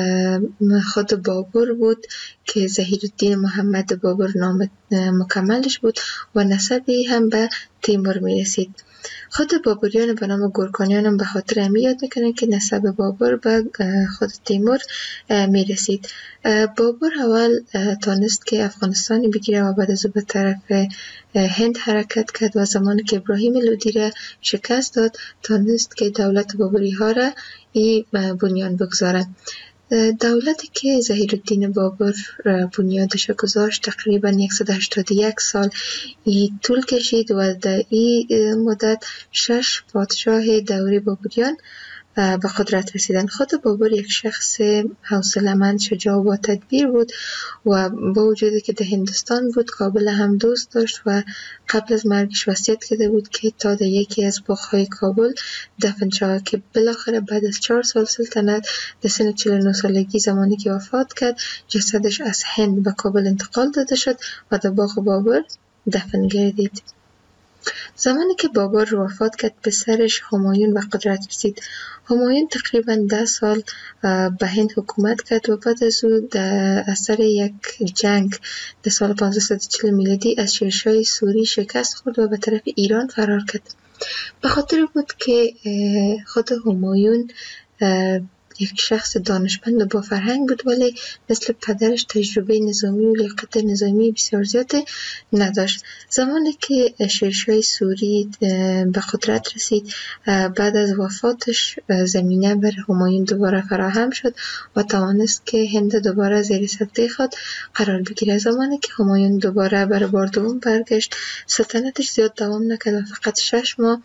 خود بابر بود که ظهیرالدین محمد بابر نام مکملش بود و نسبی هم به تیمور می رسید. خود بابریان به نام گورکانیان هم به خاطر همی یاد میکنن که نسب بابر به خود تیمور می رسید. بابر اول تانست که افغانستانی بگیره و بعد از به طرف هند حرکت کرد و زمانی که ابراهیم لودی را شکست داد تانست که دولت بابری ها را بنیان بگذاره. دولتی که ظهیرالدین بابر بنیادش گذاشت تقریبا 181 سال طول کشید و در این مدت 6 پادشاه دوره بابریان به قدرت رسیدن. خود بابر یک شخص حوصله‌مند، شجاع و با تدبیر بود و با وجودی که در هندوستان بود کابل هم دوست داشت و قبل از مرگش وصیت کرده بود که تا در یکی از باغ‌های کابل دفن شود که بالاخره بعد از 4 سال سلطنت در سن 49 سالگی زمانی که وفات کرد جسدش از هند به کابل انتقال داده شد و در باغ بابر دفن گردید. زمانی که بابر وفات کرد پسرش همایون به قدرت رسید. همایون تقریبا 10 سال به هند حکومت کرد و بعد از او در اثر یک جنگ در سال 540 میلادی از شیرشاه سوری شکست خورد و به طرف ایران فرار کرد. به خاطر بود که خود همایون یک شخص دانشمند و با فرهنگ بود ولی مثل پدرش تجربه نظامی و لیاقت نظامی بسیار زیاد نداشت. زمانی که شیرشاه سوری به قدرت رسید بعد از وفاتش زمینه بر همایون دوباره فراهم شد و توانست که هند دوباره زیر سلطه خود قرار بگیره. زمانی که همایون دوباره برای بار دوم برگشت سلطنتش زیاد دوام نکرد و فقط 6 ماه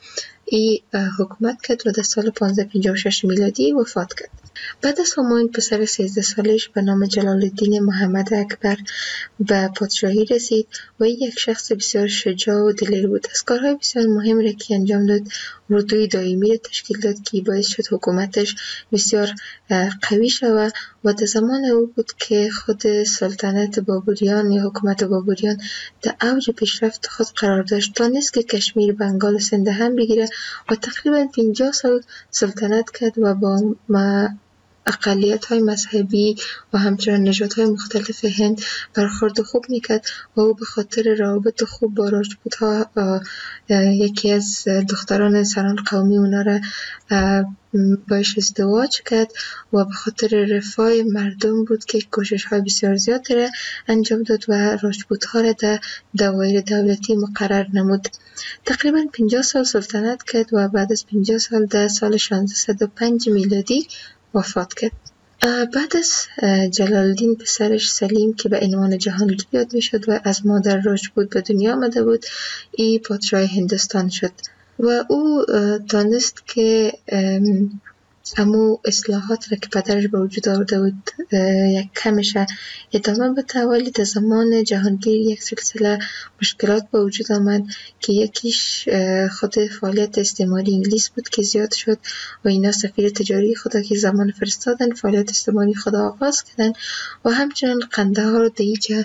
ای حکومت کرد و در سال 1556 میلادی وفات کرد. بعد از همایون پسر 13 سالش به نام جلال الدین محمد اکبر به پادشاهی رسید و این یک شخص بسیار شجاع و دلیر بود. از کارهای بسیار مهم را که انجام داد اردوی دائمی را تشکیل داد که باعث شد حکومتش بسیار قوی شود و در زمان او بود که خود سلطنت بابریان یا حکومت بابریان در اوج پیشرفت خود قرار داشت تا نیست که کشمیر، بنگال و سند هم بگیره و تقریبا 50 سال سلطنت کرد و با اقلیت‌های مذهبی و همچنین نژادهای مختلف هند برخورد خوب میکرد و او به خاطر روابط خوب با راجپوت‌ها یکی از دختران سران قومی اونا را باش ازدواج کرد و به خاطر رفاه مردم بود که کوشش‌های بسیار زیاد را انجام داد و راجپوت‌ها را در دوایر دولتی مقرر نمود. تقریبا 50 سال سلطنت کرد و بعد از 50 سال در سال 1605 میلادی وفات کرد. بعد از جلال الدین پسرش سلیم که به عنوان جهانگیر یاد می شد و از مادر راجپوت به دنیا آمده بود، ای پادشاه هندوستان شد و او دانست که امو اصلاحات را که پدرش به وجود آورده بود یک کمش ادامه بده، ولی در زمان جهانگیر یک سلسله مشکلات به وجود آمد که یکیش خود فعالیت استعماری انگلیس بود که زیاد شد و اینا سفیر تجاری خدا که زمان فرستادن فعالیت استعماری خدا آغاز کردن و همچنان قندهار رو دیگه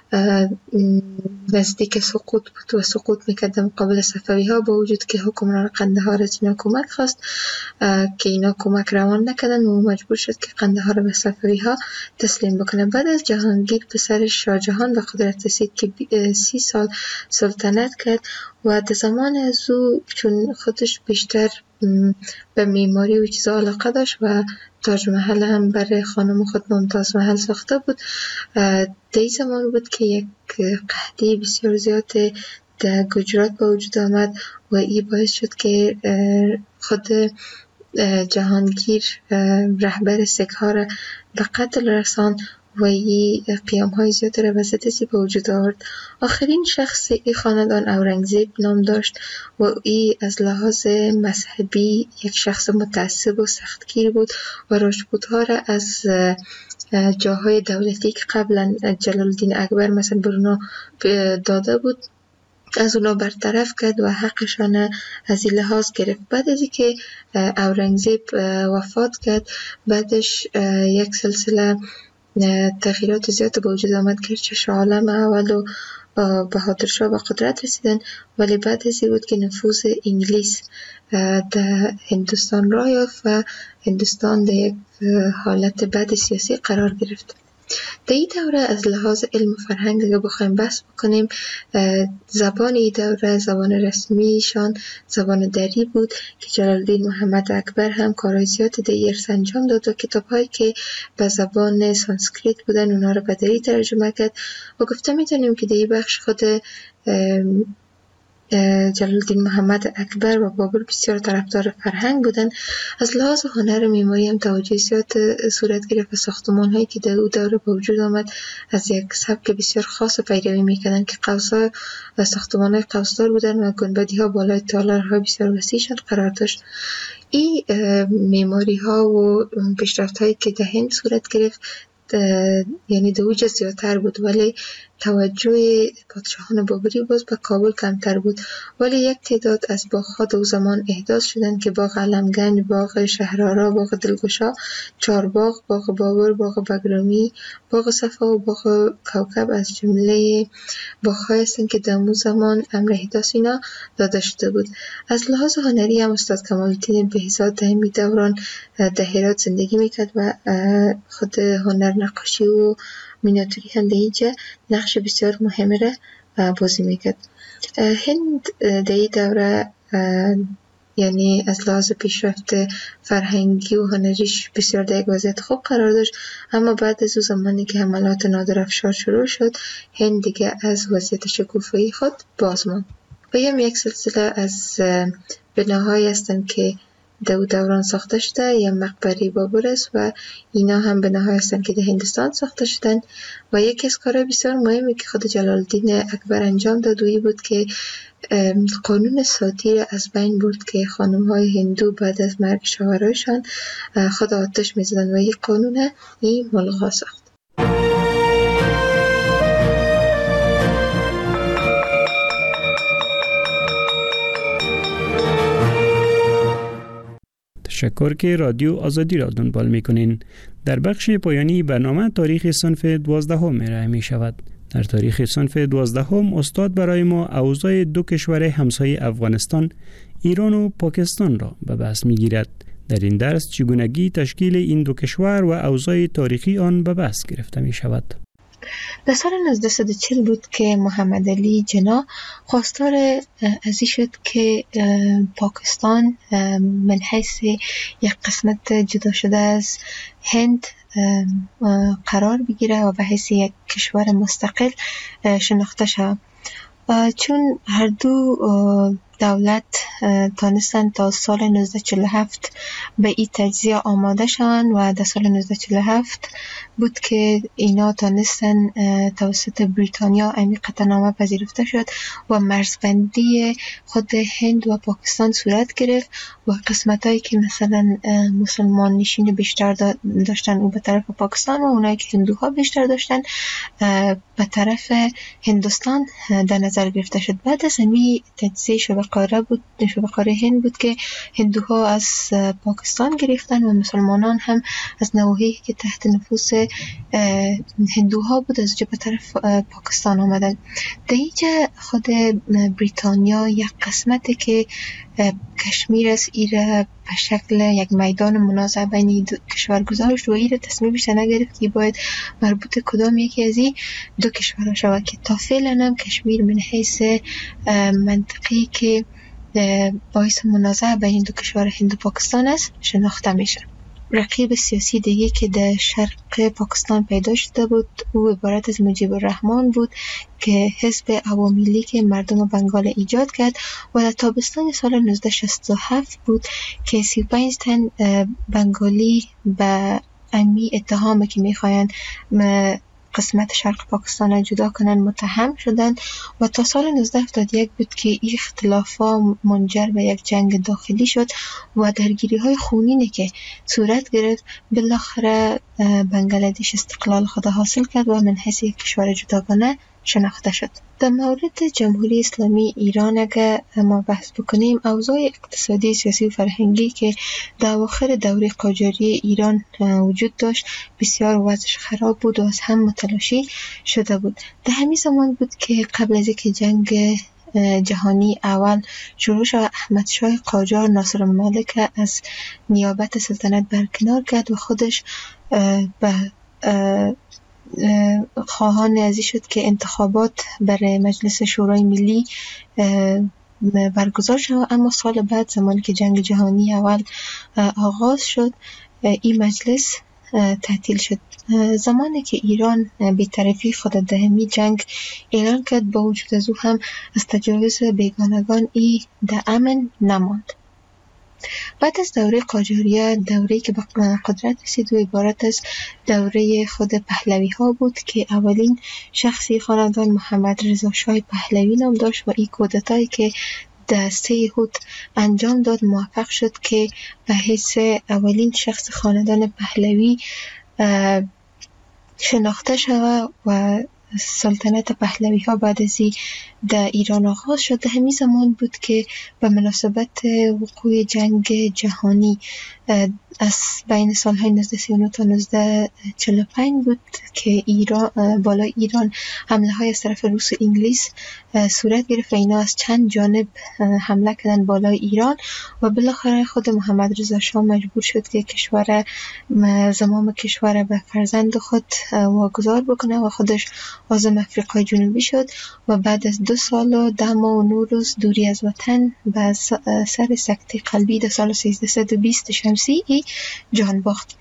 نزدیک سقوط بود و سقوط میکرد مقابل صفوی ها، با وجود که حکمران قندهار از اینا کمک خواست که اینا کمک روان نکردن و مجبور شد که قندهار به صفوی ها تسلیم بکنه. بعد از جهانگیر پسرش شاهجهان به قدرت رسید که 30 سال سلطنت کرد و در زمان از او چون خودش بیشتر به معماری و چیزا علاقه داشت و تاج محل هم برای خانم خود ممتاز محل ساخته بود، در این زمان بود که یک قحطی بسیار زیاد در گجرات به وجود آمد و این باعث شد که خود جهانگیر رهبر سیک ها را به قتل رساند و این قیام های زیاد را به ضد به وجود آورد. آخرین شخص این خاندان اورنگزیب نام داشت و این از لحاظ مذهبی یک شخص متعصب و سختگیر بود و راجپوت ها را از جاهای دولتی که قبلا جلال الدین اکبر مثلا برنا داده بود از اونا برطرف کرد و حقشان از این لحاظ گرفت. بعد از اینکه اورنگزیب وفات کرد، بعدش یک سلسله تغییرات زیاد به وجود آمد که شاه عالم اول و بهادرشاه به قدرت رسیدن، ولی بعد از این بود که نفوذ انگلیس در هندوستان راه یافت و هندوستان در یک حالت بد سیاسی قرار گرفت. در این دوره از لحاظ علم و فرهنگ اگه بخوایم بحث بکنیم، زبان این دوره زبان رسمیشان زبان دری بود که جلال الدین محمد اکبر هم کارهای زیاد در ارث انجام داد و کتاب‌هایی که به زبان سانسکریت بودن اونا رو به دری ترجمه کرد و گفته میتونیم که در این بخش خود جلال الدین محمد اکبر و بابر بسیار طرفدار فرهنگ بودن. از لحاظ هنر معماری هم توجه زیاد صورت گرفت و ساختمان هایی که در او دوره به وجود آمد از یک سبک بسیار خاص پیروی میکردن که قوس‌ها و ساختمان های قوسدار بودن و گنبدی ها بالای تالارهای بسیار وسیعشان قرار داشت. این معماری ها و پیشرفت هایی که در هند صورت گرفت یعنی در اوج زیادتر بود، ولی توجه پادشاهان بابری باز به کابل کمتر بود، ولی یک تعداد از باغ‌ها در زمان احداث شدند که باغ علمگنج، باغ شهرآرا، باغ دلگشا، چارباغ، باغ بابر، باغ بگرامی، باغ صفا و باغ کوکب از جمله باغ‌هایی هستند که در اون زمان امر احداث اینا داده شده بود. از لحاظ هنری هم استاد کمال الدین بهزاد در این دوران در هرات زندگی میکرد و خود هنر نقاشی و مینیاتوری هم در اینجا نقش بسیار مهمه را بازی میکرد. هند در این دوره یعنی از لحاظ پیشرفت فرهنگی و هنریش بسیار در یک وضعیت خوب قرار داشت، اما بعد از اون زمانی که حملات نادرافشار شروع شد، هند دیگه از وضعیت شکوفایی خود باز ماند. و یک سلسله از بناهایی هستند که در دوران ساخته شده یا مقبره بابر است و اینا هم بناهای هستند که در هندوستان ساخته شدن. و یکی از کارهای بسیار مهمی که خود جلال الدین اکبر انجام داد و بود که قانون ساتی از بین برد که خانم‌های هندو بعد از مرگ شوهرایشان خود آتش می‌زدند و یک قانون این ملغا ساخت. تشکر که رادیو آزادی را دنبال می‌کنین. در بخش پایانی برنامه تاریخ صنف 12 ارائه می شود. در تاریخ صنف 12 استاد برای ما اوضاع دو کشور همسایه افغانستان، ایران و پاکستان را به بحث می‌گیرد. در این درس چگونگی تشکیل این دو کشور و اوضاع تاریخی آن به بحث گرفته می شود. در سال 1940 بود که محمد علی جنا خواستار ازی شد که پاکستان من حیث یک قسمت جدا شده از هند قرار بگیره و به حیث یک کشور مستقل شناخته شود. چون هر دو دولت تانستن تا سال 1947 به این تجزیه آماده شوند و در سال 1947 بود که اینا تانستن توسط بریتانیا این قطعنامه پذیرفته شد و مرزبندی خود هند و پاکستان صورت گرفت و قسمتایی که مثلا مسلمان نشین بیشتر داشتن او به طرف پاکستان و اونایی که هندوها بیشتر داشتن به طرف هندوستان در نظر گرفته شد. بعد از همین تجزیه شبه‌قاره هند بود که هندوها از پاکستان گرفتن و مسلمانان هم از نواحی که تحت نفوذ هندوها بود از به طرف پاکستان آمدن. در اینجا خود بریتانیا یک قسمتی که کشمیر است ایره به شکل یک میدان منازعه بین دو کشور گذاشت و ایره تصمیمش نگرفت که باید مربوط کدام یکی از این دو کشورها شود که تا فعلا هم کشمیر من حیث منطقی که باعث منازعه بین دو کشور هند و پاکستان است شناخته میشه. رقیب سیاسی دیگه که در شرق پاکستان پیدا شده بود او عبارت از مجیب الرحمن بود که حزب عوامی لیگ مردم بنگال ایجاد کرد و در تابستان سال 1967 بود که 35 تن بنگالی به امی اتهام که میخواین قسمت شرق پاکستان را جدا کنن متهم شدند و تا سال 1971 بود که این اختلافات منجر به یک جنگ داخلی شد و درگیری های خونینی که صورت گرفت بالاخره بنگلادش استقلال خود حاصل کرد و من حیث یک کشور جداگانه شناخته شد. در مورد جمهوری اسلامی ایران اگر ما بحث بکنیم اوضاع اقتصادی، سیاسی و فرهنگی که در اواخر دوره قاجاری ایران وجود داشت بسیار وضعش خراب بود و از هم متلاشی شده بود. در همین زمان بود که قبل از اینکه جنگ جهانی اول شروع شد احمد شاه قاجار ناصر الملک از نیابت سلطنت برکنار کرد و خودش به خواهان ازی شد که انتخابات برای مجلس شورای ملی برگزار شد. اما سال بعد زمانی که جنگ جهانی اول آغاز شد این مجلس تعطیل شد. زمانی که ایران بی‌طرفی خود در همین جنگ اعلان کرد با وجود از او هم از تجاوز بیگانگان ای در امن نماند. بعد از دوره قاجاریه دوره‌ای که به قدرت رسید و عبارت از دوره خود پهلوی ها بود که اولین شخصی خاندان محمد رضا شاه پهلوی نام داشت و این کودتایی که در 3 هوت انجام داد موفق شد که به حیث اولین شخص خاندان پهلوی شناخته شود و سلطنت پهلوی ها بعد از در ایران آغاز شد. در همین زمان بود که به مناسبت وقوع جنگ جهانی از بین سالهای 1939 تا 1945 بود که ایران بالای ایران حمله های از طرف روس و انگلیس صورت گرفت و اینا از چند جانب حمله کردن بالای ایران و بالاخره خود محمد رضا شاه مجبور شد که زمام کشور به فرزند خود واگذار بکنه و خودش عازم افریقای جنوبی شد و بعد از 2 سال و 10 ماه و 9 روز دوری از وطن به سر سکته قلبی در سال 1320 شمسی جان باخت.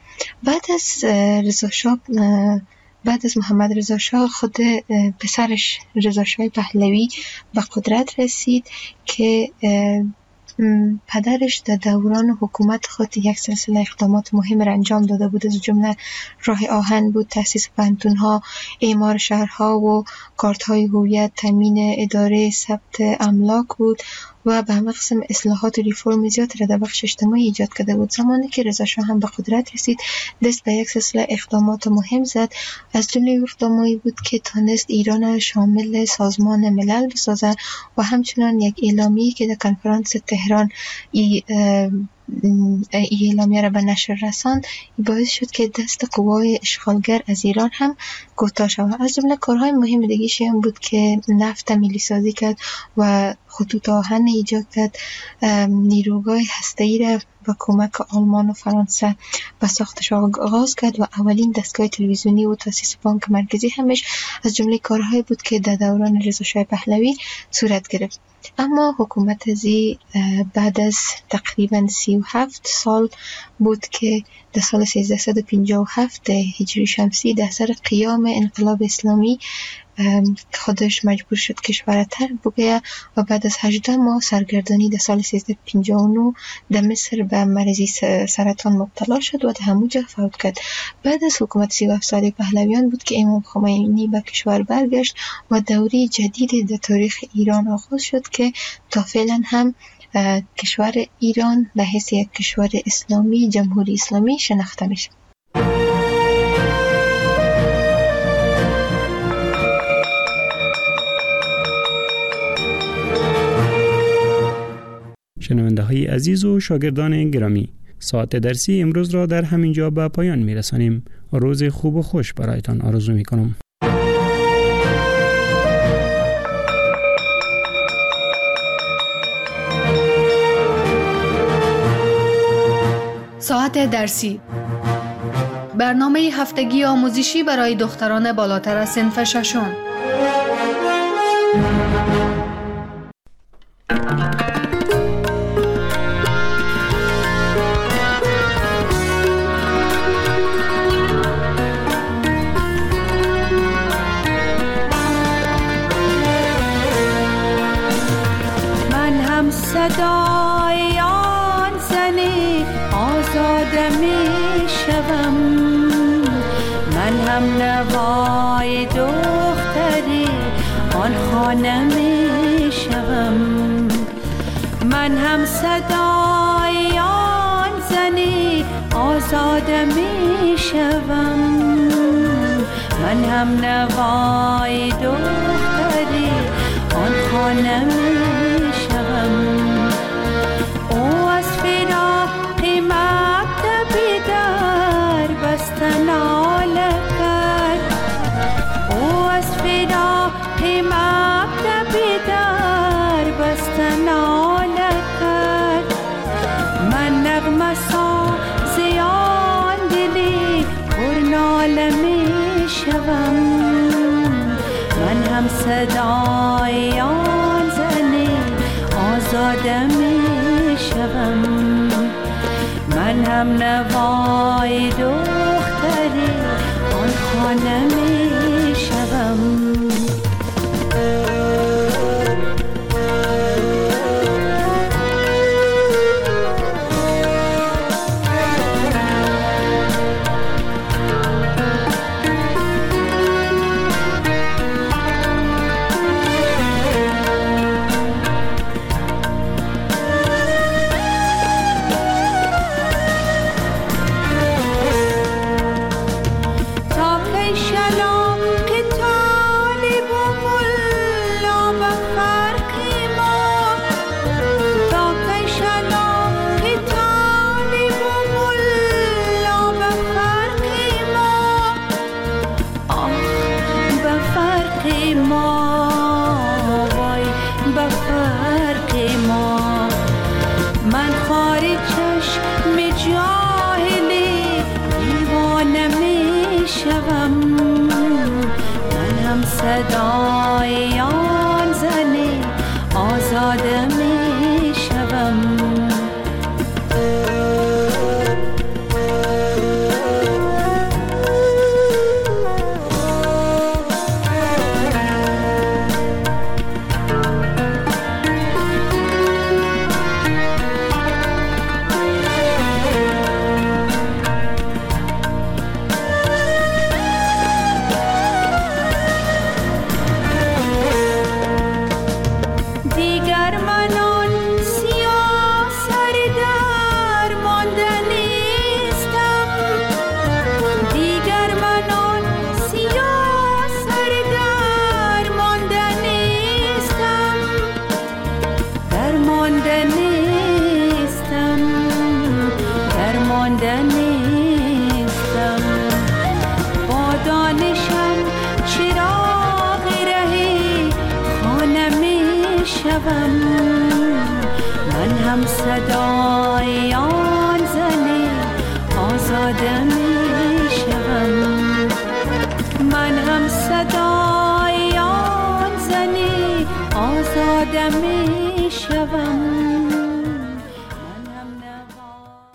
بعد از محمد رضا شاه خود پسرش رضا شاه پهلوی به قدرت رسید که پدرش در دوران حکومت خود یک سلسله اقدامات مهم را انجام داده بود. از جمله راه آهن بود، تأسیس پانتون‌ها، اعمار شهرها و کارت‌های هویت، تامین اداره ثبت املاک بود و به همه قسم اصلاحات و ریفرم زیاد را در بخش اجتماعی ایجاد کرده بود. زمانی که رضا شاه هم به قدرت رسید، دست به یک سلسله اقدامات مهم زد. از جمله اقداماتی بود که تانست ایران شامل سازمان ملل بسازد و همچنان یک اعلامیه که در کنفرانس تهران اعلامیه را به نشر رساند، باعث شد که دست قوای اشغالگر از ایران هم کوتاه شود. از جمله کارهای مهم دیگه‌ش هم بود که نفت ملی سازی کرد و خطوط آهن ایجاد کرد، نیروگاه هسته‌ای را با کمک آلمان و فرانسه به ساختش آغاز کرد و اولین دستگاه تلویزیونی و تأسیس بانک مرکزی همش از جمله کارهای بود که در دوران رضا شاه پهلوی صورت گرفت. اما حکومت زی بعد از تقریبا 37 سال بود که در سال 1357 هجری شمسی در سر قیام انقلاب اسلامی خودش مجبور شد کشور را ترک بگوید و بعد از 18 ماه سرگردانی در سال 1359 در مصر به مرضی سرطان مبتلا شد و در همونجا فوت کرد. بعد از حکومت 37 ساله پهلویان بود که امام خمینی به کشور برگشت و دوره جدید در تاریخ ایران آغاز شد که تا فعلا هم کشور ایران به حیث یک کشور اسلامی، جمهوری اسلامی شناخته میشه. شنونده های عزیز و شاگردان گرامی، ساعت درسی امروز را در همین جا به پایان می رسانیم. روز خوب و خوش برایتان آرزو می کنم. ساعت درسی، برنامه هفتگی آموزشی برای دختران بالاتر از صنف ششم. صدای آن زنی آزاده می شوم، من هم نوای دختری آن خانه می شوم، من هم صدای آن زنی آزاده می شوم، من هم نوای دختری آن خانه می شوم. او از فراق مکتبی در بسته ناله کرد، او از فراق مکتبی در بسته ناله کرد، من نغمه سازی آن دلی پر ناله می شوم، من هم صدای آن زنی آزاده می شوم، من هم نوای دختری آن خانه می شوم. صدای آن زنی آزاده می شوم. زنده نیستم. با دانشم چراغ رهی خانه می شوم. من هم صدای آن زن آزاده